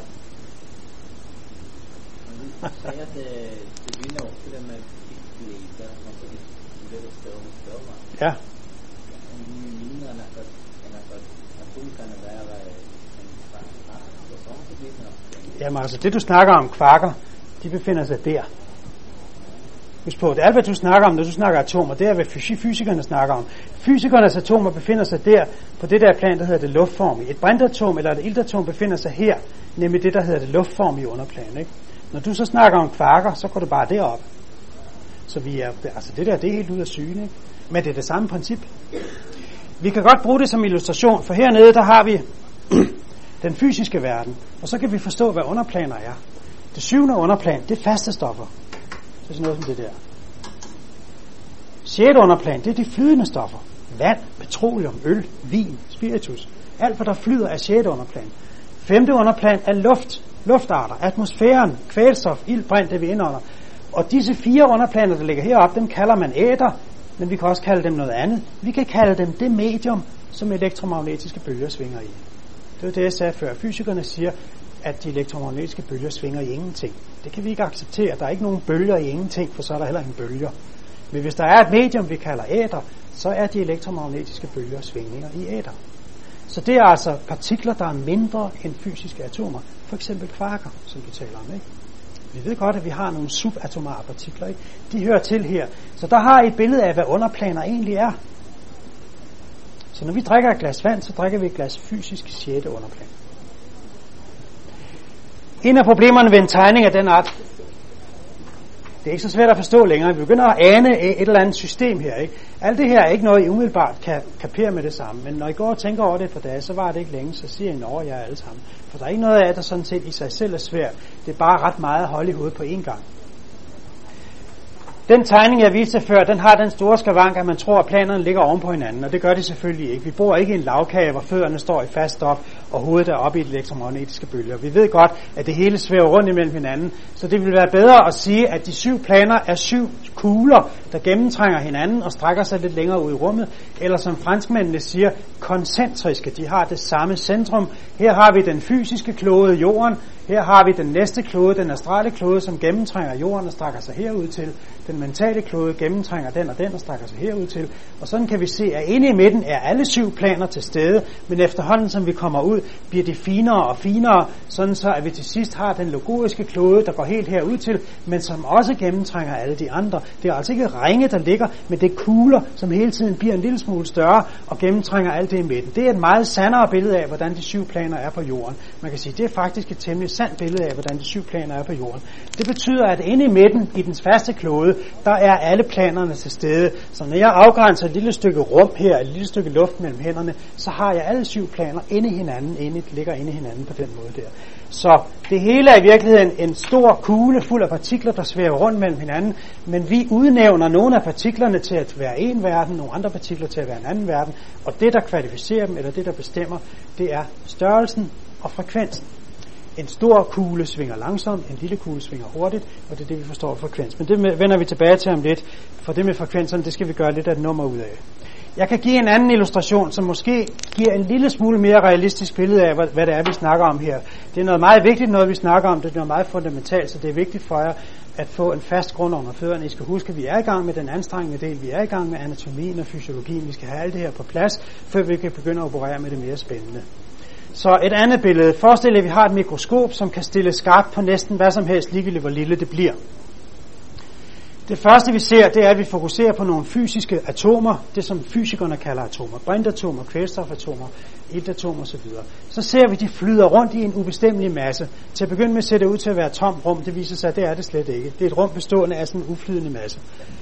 Man kan sige, at det begynder ofte det med et lite, og så bliver det større og større. Ja. Mindre end at atom kan være en kvark, og så bliver det. Jamen altså, det du snakker om, kvarker, de befinder sig der. Husk på, det er alt, hvad du snakker om, når du snakker atomer, det er, hvad fysikerne snakker om. Fysikernes atomer befinder sig der, på det der plan, der hedder det luftformige. Et brintatom eller et iltatom befinder sig her, nemlig det, der hedder det luftformige underplan, ikke? Når du så snakker om kvarker, så går det bare derop. Så vi er, altså det der, det er helt ud af syne, ikke? Men det er det samme princip. Vi kan godt bruge det som illustration, for hernede, der har vi den fysiske verden, og så kan vi forstå, hvad underplaner er. Det syvende underplan, det er faste stoffer. Det er sådan noget som det der. Sjette underplan, det er de flydende stoffer. Vand, petroleum, øl, vin, spiritus. Alt, hvad der flyder, er sjette underplan. Femte underplan er luft, luftarter, atmosfæren, kvælstof, ild, brint, det vi indånder. Og disse fire underplaner, der ligger heroppe, dem kalder man æter, men vi kan også kalde dem noget andet. Vi kan kalde dem det medium, som elektromagnetiske bølger svinger i. Det var det, jeg sagde før. Fysikerne siger, at de elektromagnetiske bølger svinger i ingenting. Det kan vi ikke acceptere. Der er ikke nogen bølger i ingenting, for så er der heller ingen bølger. Men hvis der er et medium, vi kalder æter, så er de elektromagnetiske bølger svingninger i æter. Så det er altså partikler, der er mindre end fysiske atomer. For eksempel kvarker, som vi taler om, ikke? Vi ved godt, at vi har nogle subatomare partikler, ikke? De hører til her. Så der har I et billede af, hvad underplaner egentlig er. Så når vi drikker et glas vand, så drikker vi et glas fysisk sjette underplan. En af problemerne ved en tegning af den art, det er ikke så svært at forstå længere. Vi begynder at ane et eller andet system her, ikke? Alt det her er ikke noget, I umiddelbart kan kapere med det samme. Men når I går og tænker over det for dage, så var det ikke længe, så siger I, at jeg er alle sammen. For der er ikke noget af det, der sådan set i sig selv er svært. Det er bare ret meget at holde i hovedet på én gang. Den tegning, jeg viste før, den har den store skavank, at man tror, at planerne ligger oven på hinanden, og det gør de selvfølgelig ikke. Vi bor ikke i en lavkage, hvor fødderne står i fast op, og hovedet er oppe i elektromagnetiske bølger. Vi ved godt, at det hele svæver rundt imellem hinanden, så det vil være bedre at sige, at de syv planer er syv kugler, der gennemtrænger hinanden og strækker sig lidt længere ud i rummet, eller som franskmændene siger, koncentriske. De har det samme centrum. Her har vi den fysiske klode, jorden. Her har vi den næste klode, den astrale klode, som gennemtrænger jorden og strækker sig herud til. Den mentale klode gennemtrænger den og den og strækker sig herud til. Og sådan kan vi se, at inde i midten er alle syv planer til stede, men efterhånden som vi kommer ud, bliver de finere og finere, sådan så at vi til sidst har den logiske klode, der går helt herud til, men som også gennemtrænger alle de andre. Det er altså ikke ringe, der ligger, men det er kugler, som hele tiden bliver en lille smule større og gennemtrænger alt det i midten. Det er et meget sandere billede af, hvordan de syv planer er på jorden. Man kan sige, det er faktisk et temmelig sandt billede af, hvordan de syv planer er på jorden. Det betyder, at inde i midten, i den faste klode, der er alle planerne til stede. Så når jeg afgrænser et lille stykke rum her, et lille stykke luft mellem hænderne, så har jeg alle syv planer inde i hinanden, inde, ligger inde i hinanden på den måde der. Så det hele er i virkeligheden en stor kugle fuld af partikler, der svæver rundt mellem hinanden, men vi udnævner nogle af partiklerne til at være en verden, nogle andre partikler til at være en anden verden, og det, der kvalificerer dem, eller det, der bestemmer, det er størrelsen og frekvensen. En stor kugle svinger langsomt, en lille kugle svinger hurtigt, og det er det, vi forstår af frekvens. Men det vender vi tilbage til om lidt, for det med frekvenserne, det skal vi gøre lidt af et nummer ud af. Jeg kan give en anden illustration, som måske giver en lille smule mere realistisk billede af, hvad det er, vi snakker om her. Det er noget meget vigtigt, noget vi snakker om, det er noget meget fundamentalt, så det er vigtigt for jer at få en fast grund under fødderne. I skal huske, at vi er i gang med den anstrengende del, vi er i gang med anatomien og fysiologien, vi skal have alt det her på plads, før vi kan begynde at operere med det mere spændende. Så et andet billede. Forestil jer, at vi har et mikroskop, som kan stille skarpt på næsten hvad som helst, ligegyldigt hvor lille det bliver. Det første vi ser, det er, at vi fokuserer på nogle fysiske atomer, det som fysikerne kalder atomer, brintatomer, kvælstofatomer, iltatomer osv. Så ser vi, at de flyder rundt i en ubestemmelig masse. Til at begynde med ser det ud til at være et tomt rum, det viser sig, at det er det slet ikke. Det er et rum bestående af sådan en uflydende masse,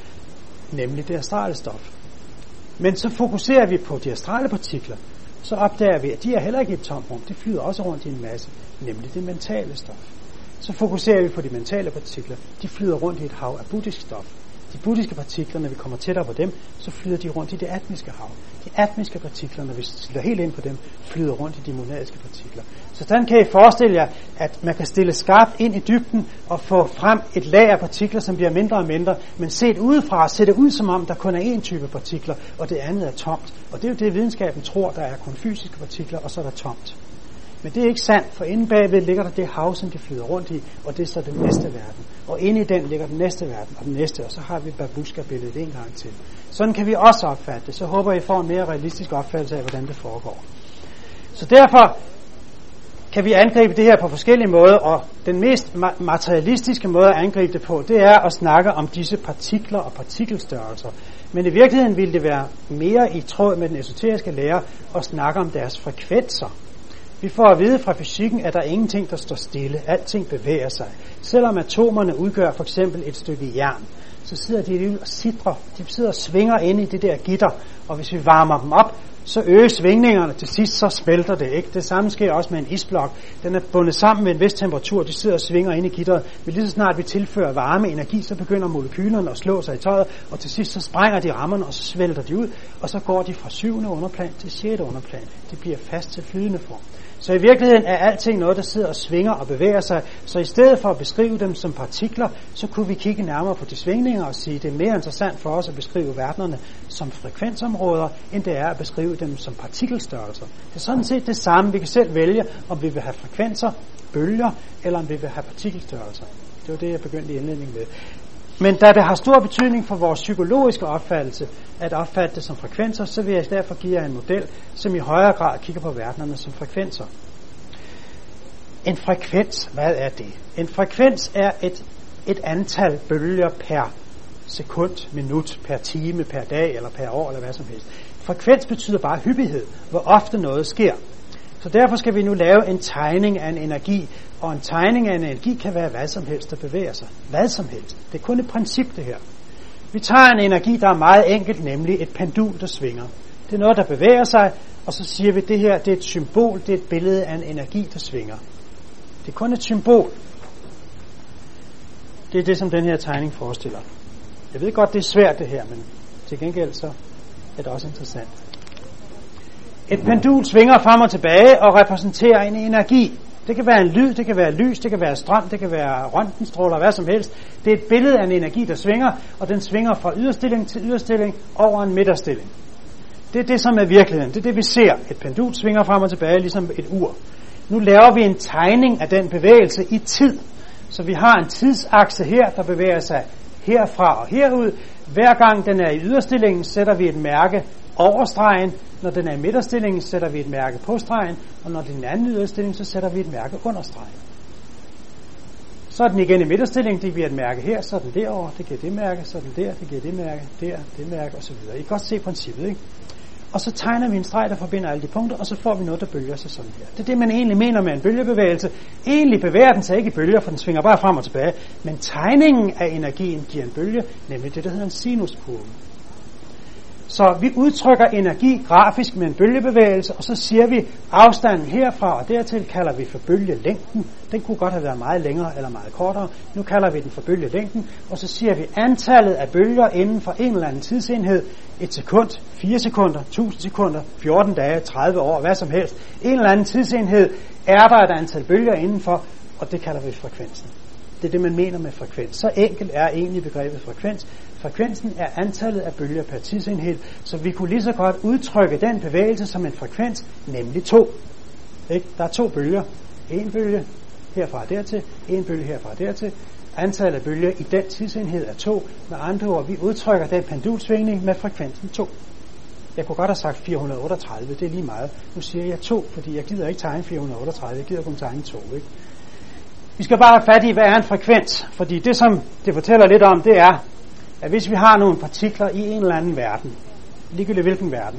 nemlig det astrale stof. Men så fokuserer vi på de astrale partikler, så opdager vi, at de er heller ikke et tomt rum, de flyder også rundt i en masse, nemlig det mentale stof. Så fokuserer vi på de mentale partikler. De flyder rundt i et hav af buddhisk stof. De buddhiske partikler, når vi kommer tættere på dem, så flyder de rundt i det atmiske hav. De atmiske partikler, når vi stiller helt ind på dem, flyder rundt i de monadiske partikler. Så sådan kan I forestille jer, at man kan stille skarpt ind i dybden og få frem et lag af partikler, som bliver mindre og mindre, men set udefra ser det ud som om, der kun er én type partikler, og det andet er tomt. Og det er jo det, videnskaben tror, der er kun fysiske partikler, og så er der tomt. Men det er ikke sandt, for inde bagved ligger der det hav, som de flyder rundt i, og det er så den næste verden. Og inde i den ligger den næste verden, og den næste, og så har vi babushka-billedet en gang til. Sådan kan vi også opfatte det. Så håber I får en mere realistisk opfattelse af, hvordan det foregår. Så derfor kan vi angribe det her på forskellige måder, og den mest materialistiske måde at angribe det på, det er at snakke om disse partikler og partikelstørrelser. Men i virkeligheden ville det være mere i tråd med den esoteriske lære at snakke om deres frekvenser. Vi får at vide fra fysikken, at der er ingenting, der står stille. Alting bevæger sig. Selvom atomerne udgør for eksempel et stykke jern, så sidder de og sidrer. De sidder og svinger inde i det der gitter, og hvis vi varmer dem op, så øger svingningerne. Til sidst så smelter det, ikke? Det samme sker også med en isblok. Den er bundet sammen med en vis temperatur. De sidder og svinger inde i gitteret. Men lige så snart vi tilfører varme energi, så begynder molekylerne at slå sig i tøjet, og til sidst så sprænger de rammerne, og så svælter de ud, og så går de fra syvende underplan til sjette underplan. De bliver fast til flydende form. Så i virkeligheden er alting noget, der sidder og svinger og bevæger sig. Så i stedet for at beskrive dem som partikler, så kunne vi kigge nærmere på de svingninger og sige, at det er mere interessant for os at beskrive verdenerne som frekvensområder, end det er at beskrive dem som partikelstørrelser. Det er sådan set det samme. Vi kan selv vælge, om vi vil have frekvenser, bølger, eller om vi vil have partikelstørrelser. Det var det, jeg begyndte i indledningen med. Men da det har stor betydning for vores psykologiske opfattelse, at opfatte det som frekvenser, så vil jeg derfor give jer en model, som i højere grad kigger på verdenerne som frekvenser. En frekvens, hvad er det? En frekvens er et, et antal bølger per sekund, minut, per time, per dag eller per år eller hvad som helst. Frekvens betyder bare hyppighed, hvor ofte noget sker. Så derfor skal vi nu lave en tegning af en energi, og en tegning af en energi kan være hvad som helst, der bevæger sig. Hvad som helst. Det er kun et princip, det her. Vi tager en energi, der er meget enkelt, nemlig et pendul, der svinger. Det er noget, der bevæger sig, og så siger vi, at det her det er et symbol, det er et billede af en energi, der svinger. Det er kun et symbol. Det er det, som den her tegning forestiller. Jeg ved godt, det er svært det her, men til gengæld så er det også interessant. Et pendul svinger frem og tilbage og repræsenterer en energi. Det kan være en lyd, det kan være lys, det kan være strøm, det kan være røntgenstråler, hvad som helst. Det er et billede af en energi, der svinger, og den svinger fra yderstilling til yderstilling over en midterstilling. Det er det, som er virkeligheden. Det er det, vi ser. Et pendul svinger frem og tilbage, ligesom et ur. Nu laver vi en tegning af den bevægelse i tid. Så vi har en tidsakse her, der bevæger sig herfra og herud. Hver gang den er i yderstillingen, sætter vi et mærke over stregen. Når den er i midterstillingen, sætter vi et mærke på stregen. Og når den er i den anden yderstilling, så sætter vi et mærke under stregen. Så er den igen i midterstillingen, det giver et mærke her, så er den derovre, det giver det mærke, så er den der, det giver det mærke, der, det mærke osv. I kan godt se princippet, ikke? Og så tegner vi en streg, der forbinder alle de punkter, og så får vi noget, der bølger sig sådan her. Det er det, man egentlig mener med en bølgebevægelse. Egentlig bevæger den sig ikke i bølger, for den svinger bare frem og tilbage. Men tegningen af energien giver en bølge, nemlig det, der hedder en sinuskurve. Så vi udtrykker energi grafisk med en bølgebevægelse, og så siger vi afstanden herfra og dertil kalder vi for bølgelængden. Den kunne godt have været meget længere eller meget kortere. Nu kalder vi den for bølgelængden, og så siger vi antallet af bølger inden for en eller anden tidsenhed. Et sekund, fire sekunder, tusind sekunder, fjorten dage, tredive år, hvad som helst. En eller anden tidsenhed er der et antal bølger indenfor, og det kalder vi frekvensen. Det er det, man mener med frekvens. Så enkelt er egentlig begrebet frekvens. Frekvensen er antallet af bølger per tidsenhed, så vi kunne lige så godt udtrykke den bevægelse som en frekvens, nemlig to. Ikke? Der er to bølger. En bølge herfra og dertil, en bølge herfra og dertil. Antallet af bølger i den tidsenhed er to. Med andre ord, vi udtrykker den pendulsvingning med frekvensen to. Jeg kunne godt have sagt fire hundrede otteogtredive, det er lige meget. Nu siger jeg to, fordi jeg gider ikke tegne fire hundrede otteogtredive, jeg gider kun tegne to, ikke? Vi skal bare have fat i, hvad er en frekvens, fordi det, som det fortæller lidt om, det er, at hvis vi har nogle partikler i en eller anden verden, ligegyldigt hvilken verden,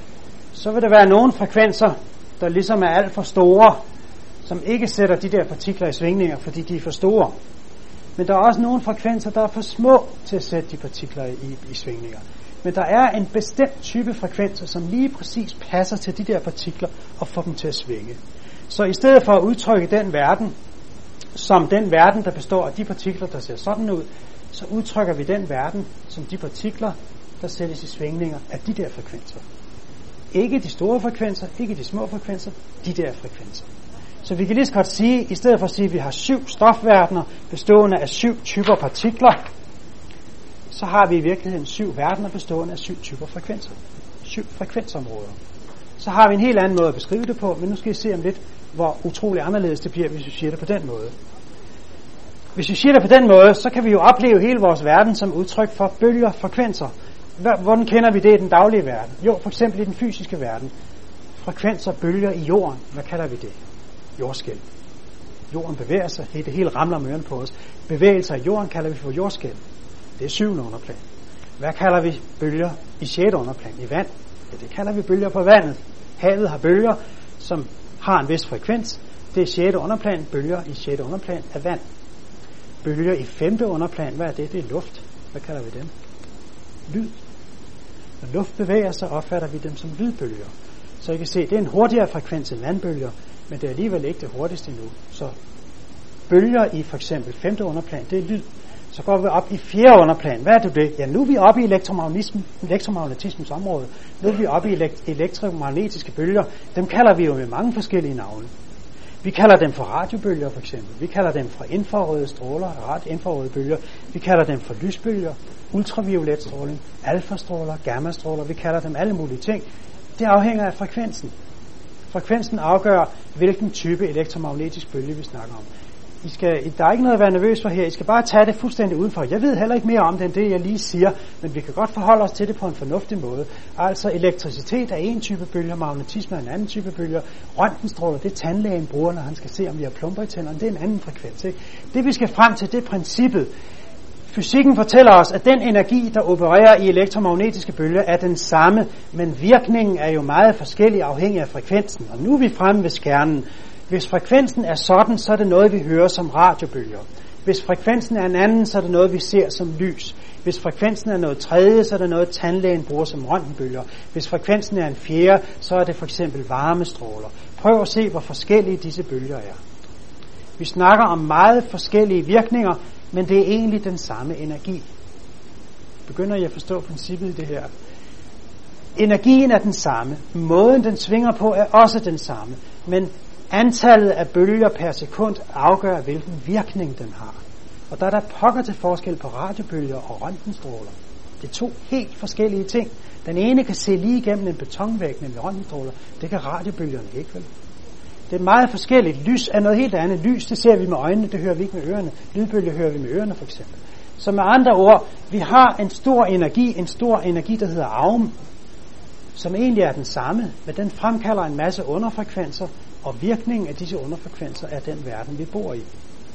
så vil der være nogle frekvenser, der ligesom er alt for store, som ikke sætter de der partikler i svingninger, fordi de er for store. Men der er også nogle frekvenser, der er for små til at sætte de partikler i, i svingninger. Men der er en bestemt type frekvenser, som lige præcis passer til de der partikler og får dem til at svinge. Så i stedet for at udtrykke den verden, som den verden, der består af de partikler, der ser sådan ud, så udtrykker vi den verden som de partikler, der sættes i svingninger af de der frekvenser. Ikke de store frekvenser, ikke de små frekvenser, de der frekvenser. Så vi kan lige så godt sige, i stedet for at sige, at vi har syv stofverdener bestående af syv typer partikler, så har vi i virkeligheden syv verdener bestående af syv typer frekvenser. Syv frekvensområder. Så har vi en helt anden måde at beskrive det på, men nu skal I se om lidt, hvor utrolig anderledes det bliver, hvis vi siger det på den måde. Hvis vi siger det på den måde, så kan vi jo opleve hele vores verden som udtryk for bølger, frekvenser. Hvordan kender vi det i den daglige verden? Jo, for eksempel i den fysiske verden. Frekvenser, bølger i jorden. Hvad kalder vi det? Jordskælv. Jorden bevæger sig, det hele ramler om ørerne på os. Bevægelser i jorden kalder vi for jordskælv. Det er syvende underplan. Hvad kalder vi bølger i sjette underplan? I vand. Ja, det kalder vi bølger på vandet. Havet har bølger, som har en vis frekvens. Det er sjette underplan, bølger i sjette underplan af vand. Bølger i femte underplan, hvad er det? Det er luft. Hvad kalder vi dem? Lyd. Når luft bevæger sig, opfatter vi dem som lydbølger. Så I kan se, det er en hurtigere frekvens end vandbølger, men det er alligevel ikke det hurtigste endnu. Så bølger i for eksempel femte underplan, det er lyd. Så går vi op i fjerde underplan. Hvad er det det? Ja, nu er vi oppe i elektromagnetismens område. Nu er vi oppe i elektromagnetiske bølger. Dem kalder vi jo med mange forskellige navne. Vi kalder dem for radiobølger for eksempel. Vi kalder dem for infrarøde stråler, infrarøde bølger. Vi kalder dem for lysbølger, ultraviolet stråling, alfastråler, gammastråler. Vi kalder dem alle mulige ting. Det afhænger af frekvensen. Frekvensen afgør, hvilken type elektromagnetisk bølge vi snakker om. I skal, der er ikke noget at være nervøs for her. I skal bare tage det fuldstændig udenfor. Jeg ved heller ikke mere om det, end det, jeg lige siger, men vi kan godt forholde os til det på en fornuftig måde. Altså, elektricitet er en type bølger, magnetisme er en anden type bølger, røntgenstråler, det tandlægen bruger, når han skal se, om vi har plumper i tænderne, det er en anden frekvens. Ikke? Det, vi skal frem til, det er princippet. Fysikken fortæller os, at den energi, der opererer i elektromagnetiske bølger, er den samme, men virkningen er jo meget forskellig afhængig af frekvensen. Og nu er vi fremme ved skærnen. Hvis frekvensen er sådan, så er det noget, vi hører som radiobølger. Hvis frekvensen er en anden, så er det noget, vi ser som lys. Hvis frekvensen er noget tredje, så er det noget, tandlægen bruger som røntgenbølger. Hvis frekvensen er en fjerde, så er det for eksempel varmestråler. Prøv at se, hvor forskellige disse bølger er. Vi snakker om meget forskellige virkninger, men det er egentlig den samme energi. Begynder I at forstå princippet i det her? Energien er den samme. Måden den svinger på er også den samme. Men antallet af bølger per sekund afgør, hvilken virkning den har. Og der er der pokker til forskel på radiobølger og røntgenstråler. Det er to helt forskellige ting. Den ene kan se lige igennem en betonvæg, nemlig røntgenstråler. Det kan radiobølgerne ikke, vel? Det er meget forskelligt. Lys er noget helt andet. Lys, det ser vi med øjnene, det hører vi ikke med ørerne. Lydbølger hører vi med ørerne, for eksempel. Så med andre ord, vi har en stor energi, en stor energi, der hedder aum, som egentlig er den samme, men den fremkalder en masse underfrekvenser, og virkningen af disse underfrekvenser er den verden, vi bor i.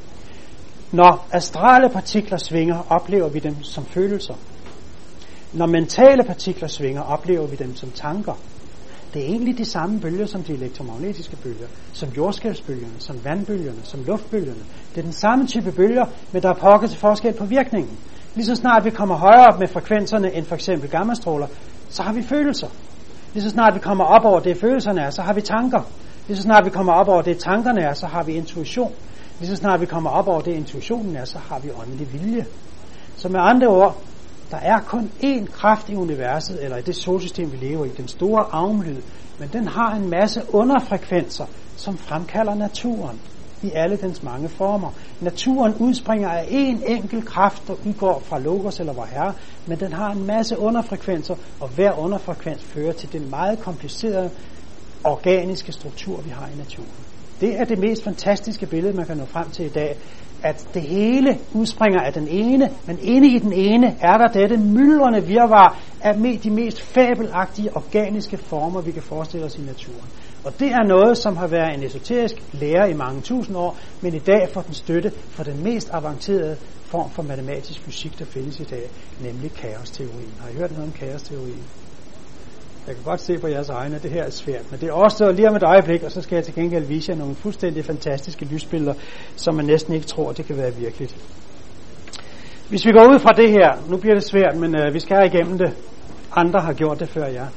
Når astrale partikler svinger, oplever vi dem som følelser. Når mentale partikler svinger, oplever vi dem som tanker. Det er egentlig de samme bølger som de elektromagnetiske bølger, som jordskælvsbølgerne, som vandbølgerne, som luftbølgerne. Det er den samme type bølger, men der er pokker til forskel på virkningen. Lige så snart vi kommer højere op med frekvenserne end for eksempel gammastråler, så har vi følelser. Lige så snart vi kommer op over det følelserne er, så har vi tanker. Lige så snart vi kommer op over det tankerne er, så har vi intuition. Lige så snart vi kommer op over det intuitionen er, så har vi åndelig vilje. Så med andre ord, der er kun én kraft i universet, eller i det solsystem, vi lever i, den store aumlyd, men den har en masse underfrekvenser, som fremkalder naturen i alle dens mange former. Naturen udspringer af én enkelt kraft, der udgår fra Logos eller vor Herre, men den har en masse underfrekvenser, og hver underfrekvens fører til den meget komplicerede organiske struktur, vi har i naturen. Det er det mest fantastiske billede, man kan nå frem til i dag, at det hele udspringer af den ene, men inde i den ene er der dette myldrende virvar af de mest fabelagtige organiske former, vi kan forestille os i naturen. Og det er noget, som har været en esoterisk lære i mange tusind år, men i dag får den støtte for den mest avancerede form for matematisk fysik, der findes i dag, nemlig kaosteorien. Har I hørt noget om kaosteorien? Jeg kan godt se på jeres øjne, at det her er svært, men det er overstået lige om et øjeblik, og så skal jeg til gengæld vise jer nogle fuldstændig fantastiske lysbilleder, som man næsten ikke tror, det kan være virkeligt. Hvis vi går ud fra det her, nu bliver det svært, men øh, vi skal have igennem det. Andre har gjort det før jer.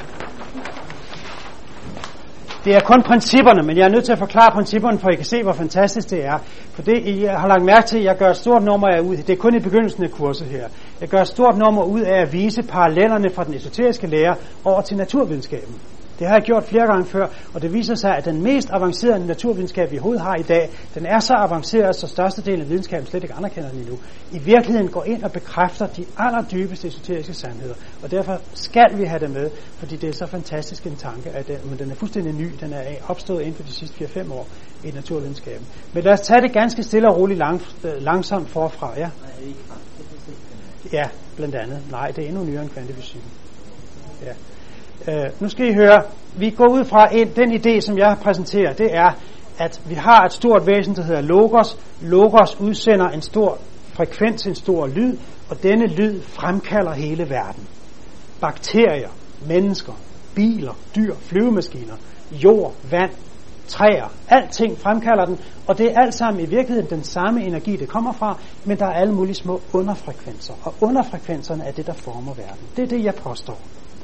Det er kun principperne, men jeg er nødt til at forklare principperne, for I kan se, hvor fantastisk det er. For det, I har lagt mærke til, at jeg gør et stort nummer af ud. Det er kun i begyndelsen af kurset her. Jeg gør et stort nummer ud af at vise parallellerne fra den esoteriske lære over til naturvidenskaben. Det har jeg gjort flere gange før, og det viser sig, at den mest avancerede naturvidenskab, vi overhovedet har i dag, den er så avanceret, så størstedelen af videnskaben slet ikke anerkender den endnu. I virkeligheden går ind og bekræfter de allerdybeste esoteriske sandheder, og derfor skal vi have det med, fordi det er så fantastisk en tanke, at den, men den er fuldstændig ny, den er opstået inden for de sidste fire til fem år i naturvidenskaben. Men lad os tage det ganske stille og roligt lang, langsomt forfra, ja? Ja, blandt andet. Nej, det er endnu nyere end kvantefysikken. Ja. Uh, nu skal I høre, vi går ud fra en, den idé, som jeg præsenterer, det er, at vi har et stort væsen, der hedder Logos. Logos udsender en stor frekvens, en stor lyd, og denne lyd fremkalder hele verden. Bakterier, mennesker, biler, dyr, flyvemaskiner, jord, vand, træer, alting fremkalder den, og det er alt sammen i virkeligheden den samme energi, det kommer fra, men der er alle mulige små underfrekvenser, og underfrekvenserne er det, der former verden. Det er det, jeg påstår.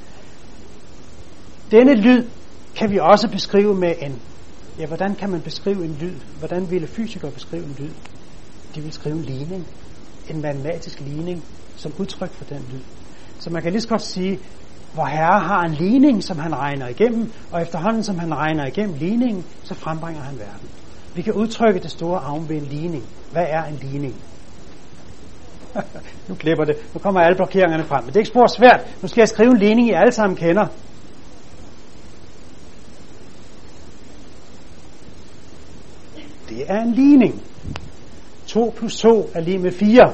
Denne lyd kan vi også beskrive med en, ja, hvordan kan man beskrive en lyd? Hvordan ville fysikere beskrive en lyd? De vil skrive en ligning, en matematisk ligning, som udtryk for den lyd. Så man kan lige så godt sige, hvor Herre har en ligning, som han regner igennem, og efterhånden, som han regner igennem ligningen, så frembringer han verden. Vi kan udtrykke det store arm ved en ligning. Hvad er en ligning? Nu klipper det. Nu kommer alle blokeringerne frem. Men det er ikke spor svært. Nu skal jeg skrive en ligning, I alle sammen kender. Det er en ligning. to plus to er lige med fire.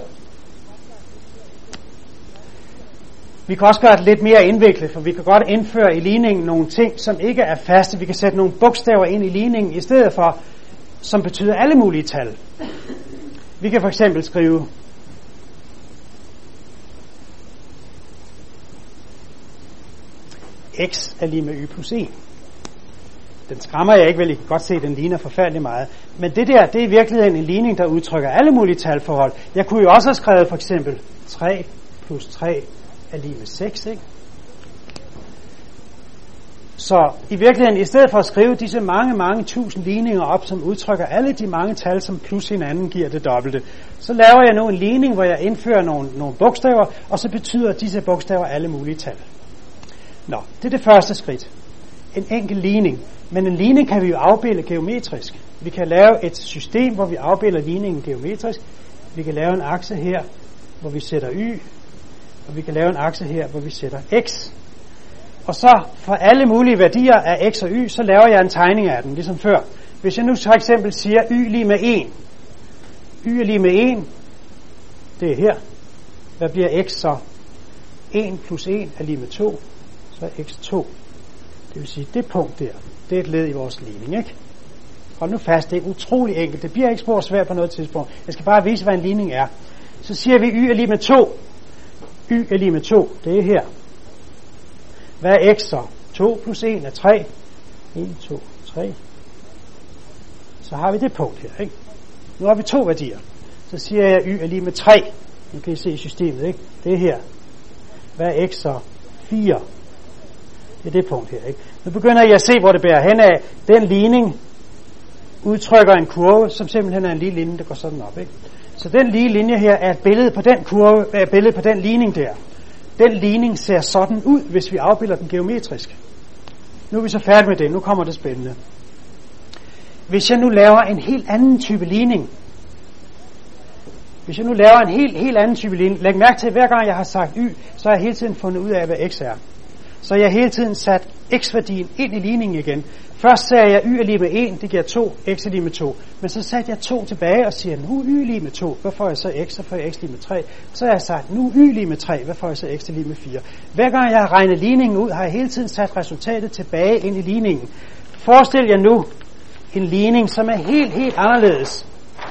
Vi kan også gøre det lidt mere indviklet, for vi kan godt indføre i ligningen nogle ting, som ikke er faste. Vi kan sætte nogle bogstaver ind i ligningen i stedet for, som betyder alle mulige tal. Vi kan for eksempel skrive x er lige med y plus en. Den skræmmer jeg ikke, vel? I kan godt se, at den ligner forfærdelig meget. Men det der, det er i virkeligheden en ligning, der udtrykker alle mulige talforhold. Jeg kunne jo også have skrevet for eksempel tre plus tre er lige med seks, ikke? Så i virkeligheden, i stedet for at skrive disse mange, mange tusind ligninger op, som udtrykker alle de mange tal, som plus hinanden giver det dobbelte, så laver jeg nu en ligning, hvor jeg indfører nogle, nogle bogstaver, og så betyder disse bogstaver alle mulige tal. Nå, det er det første skridt. En enkel ligning. Men en ligning kan vi jo afbilde geometrisk. Vi kan lave et system, hvor vi afbilder ligningen geometrisk. Vi kan lave en akse her, hvor vi sætter y, og vi kan lave en akse her, hvor vi sætter x. Og så for alle mulige værdier af x og y, så laver jeg en tegning af den, ligesom før. Hvis jeg nu for eksempel siger y lige med en. Y er lige med en. Det er her. Hvad bliver x så? en plus en er lige med to. Så er x to. Det vil sige, det punkt der, det er et led i vores ligning, ikke? Hold nu fast, det er utrolig enkelt. Det bliver ikke spor svært på noget tidspunkt. Jeg skal bare vise, hvad en ligning er. Så siger vi, y er lige med to. Y er lige med to. Det er her. Hvad er x så? to plus en er tre. en, to, tre. Så har vi det punkt her, ikke? Nu har vi to værdier. Så siger jeg, y er lige med tre. Nu kan I se i systemet, ikke? Det er her. Hvad er x så? fire. Det er det punkt her, ikke? Nu begynder I at se, hvor det bærer hen af. Den ligning udtrykker en kurve, som simpelthen er en lige linje, der går sådan op, ikke? Så den lige linje her er et billede på den kurve, er et billede på den ligning der. Den ligning ser sådan ud, hvis vi afbilder den geometrisk. Nu er vi så færdige med det. Nu kommer det spændende. Hvis jeg nu laver en helt anden type ligning. Hvis jeg nu laver en helt, helt anden type ligning. Læg mærke til, at hver gang jeg har sagt y, så har jeg hele tiden fundet ud af, hvad x er. Så jeg har hele tiden sat x-værdien ind i ligningen igen. Først sagde jeg, y er lige med en, det giver to, x er lige med to. Men så satte jeg to tilbage og siger, nu er y lige med to, hvad får jeg så x, så får jeg x lige med tre. Så har jeg sagt, nu er y lige med tre, hvad får jeg så x lige med fire. Hver gang jeg har regnet ligningen ud, har jeg hele tiden sat resultatet tilbage ind i ligningen. Forestil jer nu en ligning, som er helt, helt anderledes.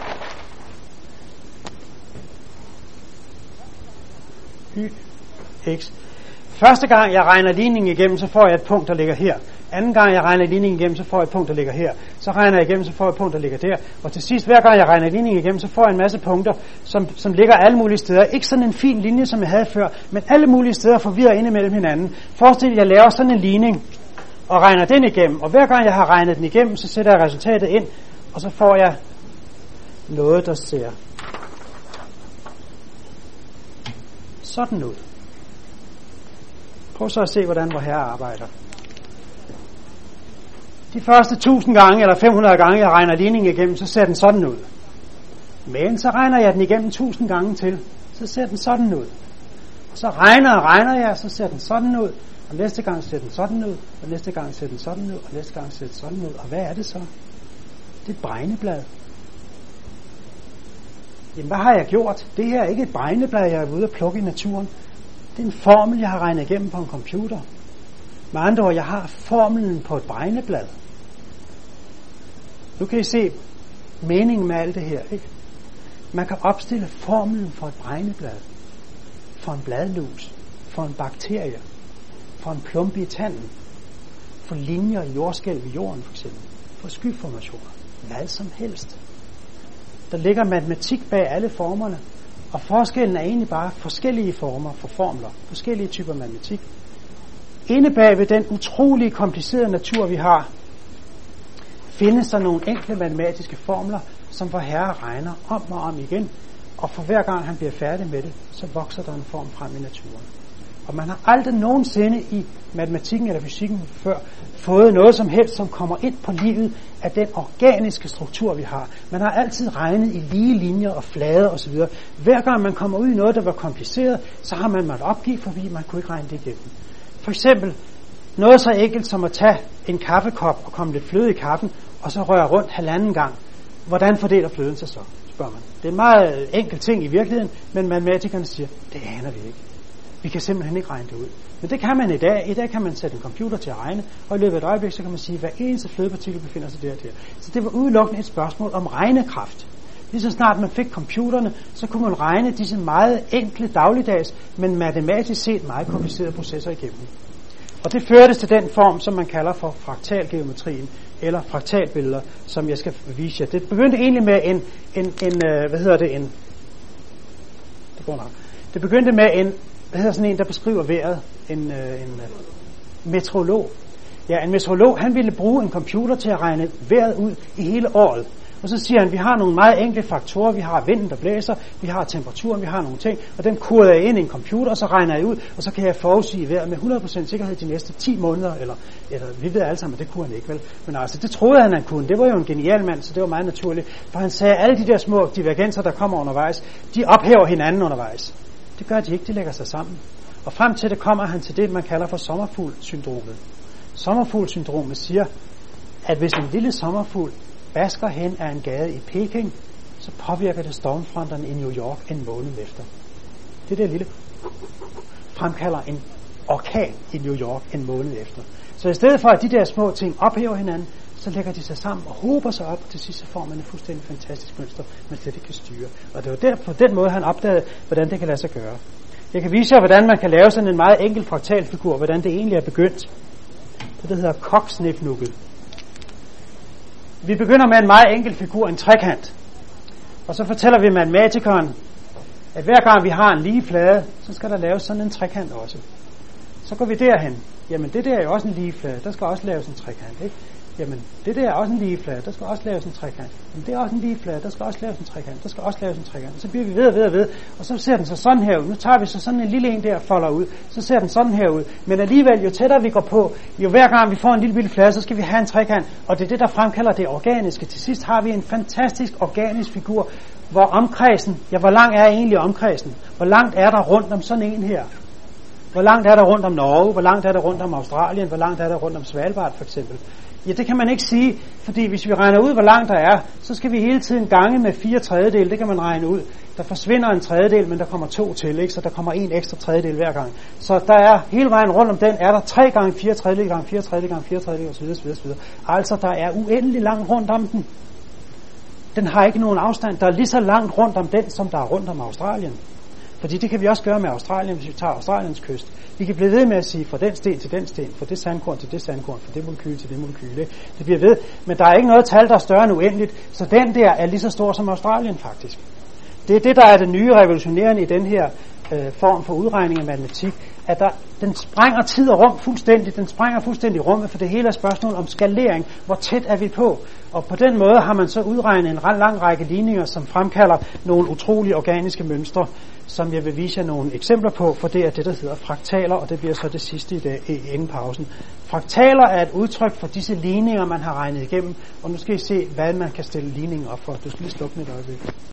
Y, x. Første gang jeg regner ligningen igennem, så får jeg et punkt, der ligger her. Anden gang jeg regner ligningen igennem, så får jeg et punkt, der ligger her. Så regner jeg igennem, så får jeg et punkt, der ligger der. Og til sidst, hver gang jeg regner ligningen igennem, så får jeg en masse punkter, som, som ligger alle mulige steder. Ikke sådan en fin linje, som jeg havde før, men alle mulige steder forvirrer ind imellem hinanden. Forestil jer, at jeg laver sådan en ligning og regner den igennem. Og hver gang jeg har regnet den igennem, så sætter jeg resultatet ind, og så får jeg noget, der ser sådan ud. Prøv så at se, hvordan vor herre arbejder. De første tusind gange, eller fem hundrede gange, jeg regner ligningen igennem, så ser den sådan ud. Men så regner jeg den igennem tusind gange til, så ser den sådan ud. Og så regner og regner jeg, så ser den sådan ud. Og næste gang ser den sådan ud, og næste gang ser den sådan ud, og næste gang ser den sådan ud. Og hvad er det så? Det er et bregneblad. Jamen, hvad har jeg gjort? Det her er ikke et bregneblad, jeg er ude at plukke i naturen. Det er en formel, jeg har regnet igennem på en computer. Med andre ord, jeg har formelen på et bregneblad. Nu kan I se meningen med alt det her, ikke? Man kan opstille formelen for et bregneblad, for en bladlus, for en bakterie, for en plumpe i tanden, for linjer i jordskælv i jorden for eksempel, for skyformationer, hvad som helst. Der ligger matematik bag alle formerne, og forskellen er egentlig bare forskellige former for formler, forskellige typer matematik. Inde bag ved den utrolige komplicerede natur, vi har, findes der nogle enkle matematiske formler, som vor herre regner om og om igen, og for hver gang han bliver færdig med det, så vokser der en form frem i naturen. Og man har aldrig nogensinde i matematikken eller fysikken før fået noget som helst, som kommer ind på livet af den organiske struktur, vi har. Man har altid regnet i lige linjer og flade osv. Hver gang man kommer ud i noget, der var kompliceret, så har man måttet opgive, fordi man kunne ikke regne det igennem. For eksempel noget så enkelt som at tage en kaffekop og komme lidt fløde i kaffen, og så røre rundt halvanden gang. Hvordan fordeler fløden sig så, spørger man. Det er en meget enkel ting i virkeligheden, men matematikerne siger, det aner vi ikke. Vi kan simpelthen ikke regne det ud. Men det kan man i dag. I dag kan man sætte en computer til at regne, og i løbet af et øjeblik, så kan man sige, at hver eneste flødepartikel befinder sig der og der. Så det var udelukkende et spørgsmål om regnekraft. Lige så snart man fik computerne, så kunne man regne disse meget enkle dagligdags, men matematisk set meget komplicerede processer igennem. Og det førtes til den form, som man kalder for fraktalgeometrien, eller fraktalbilleder, som jeg skal vise jer. Det begyndte egentlig med en, en, en hvad hedder det, en, det går nok. Det begyndte med en, hvad hedder sådan en, der beskriver vejret, en, en meteorolog. Ja, en meteorolog, han ville bruge en computer til at regne vejret ud i hele året. Og så siger han, vi har nogle meget enkle faktorer, vi har vinden, der blæser, vi har temperaturen, vi har nogle ting, og den koder jeg ind i en computer, og så regner jeg ud, og så kan jeg forudsige vejret med hundrede procent sikkerhed de næste ti måneder, eller, eller vi ved alle sammen, at det kunne han ikke, vel? Men altså, det troede han, han kunne. Det var jo en genial mand, så det var meget naturligt. For han sagde, at alle de der små divergenser, der kommer undervejs, de ophæver hinanden undervejs. Det gør de ikke, de lægger sig sammen. Og frem til det kommer han til det, man kalder for sommerfuglsyndromet. Sommerfuglsyndromet siger, at hvis en lille sommerfugl basker hen af en gade i Peking, så påvirker det stormfronterne i New York en måned efter. Det der lille fremkalder en orkan i New York en måned efter. Så i stedet for at de der små ting ophæver hinanden, så lægger de sig sammen og hober sig op, og til sidst så får man et fuldstændig fantastisk mønster, man slet ikke kan styre. Og det var der, på den måde, han opdagede, hvordan det kan lade sig gøre. Jeg kan vise jer, hvordan man kan lave sådan en meget enkel fraktalfigur, hvordan det egentlig er begyndt. Det der hedder koksnifnukket. Vi begynder med en meget enkel figur, en trekant. Og så fortæller vi matematikeren, at hver gang vi har en lige flade, så skal der laves sådan en trekant også. Så går vi derhen. Jamen det der er jo også en lige flade, der skal også laves en trekant, ikke? Jamen det der er også en lige flade, der skal også laves en trekant. Jamen det er også en lige flade, der skal også laves en trekant, der skal også laves en trekant. Så bliver vi ved og ved og ved, og så ser den så sådan her ud. Nu tager vi så sådan en lille en der og folder ud, så ser den sådan her ud. Men alligevel, jo tættere vi går på, jo hver gang vi får en lille bitte flade, så skal vi have en trekant. Og det er det, der fremkalder det organiske. Til sidst har vi en fantastisk organisk figur, hvor omkredsen, ja hvor lang er egentlig omkredsen? Hvor langt er der rundt om sådan en her? Hvor langt er der rundt om Norge? Hvor langt er der rundt om Australien? Hvor langt er der rundt om Svalbard for eksempel? Ja, det kan man ikke sige, fordi hvis vi regner ud, hvor langt der er, så skal vi hele tiden gange med fire tredjedel, det kan man regne ud. Der forsvinder en tredjedel, men der kommer to til, ikke? Så der kommer en ekstra tredjedel hver gang. Så der er hele vejen rundt om den, er der tre gange fire tredjedel gange fire tredjedel gange fire tredjedel osv. osv., osv. Altså, der er uendelig langt rundt om den. Den har ikke nogen afstand. Der er lige så langt rundt om den, som der er rundt om Australien. Fordi det kan vi også gøre med Australien, hvis vi tager Australiens kyst. Vi kan blive ved med at sige fra den sten til den sten, fra det sandkorn til det sandkorn, fra det molekyl til det molekyl. Det bliver ved, men der er ikke noget tal, der er større end uendeligt, så den der er lige så stor som Australien faktisk. Det er det, der er det nye revolutionerende i den her øh, form for udregning af matematik, at der, den sprænger tid og rum fuldstændig, den sprænger fuldstændig rummet, for det hele er spørgsmål om skalering, hvor tæt er vi på. Og på den måde har man så udregnet en lang række ligninger, som fremkalder nogle utrolige organiske mønstre, som jeg vil vise jer nogle eksempler på, for det er det, der hedder fraktaler, og det bliver så det sidste i dag, inden pausen. Fraktaler er et udtryk for disse ligninger, man har regnet igennem, og nu skal I se, hvad man kan stille ligningen op for. Du skal lige slukke mit øjeblik.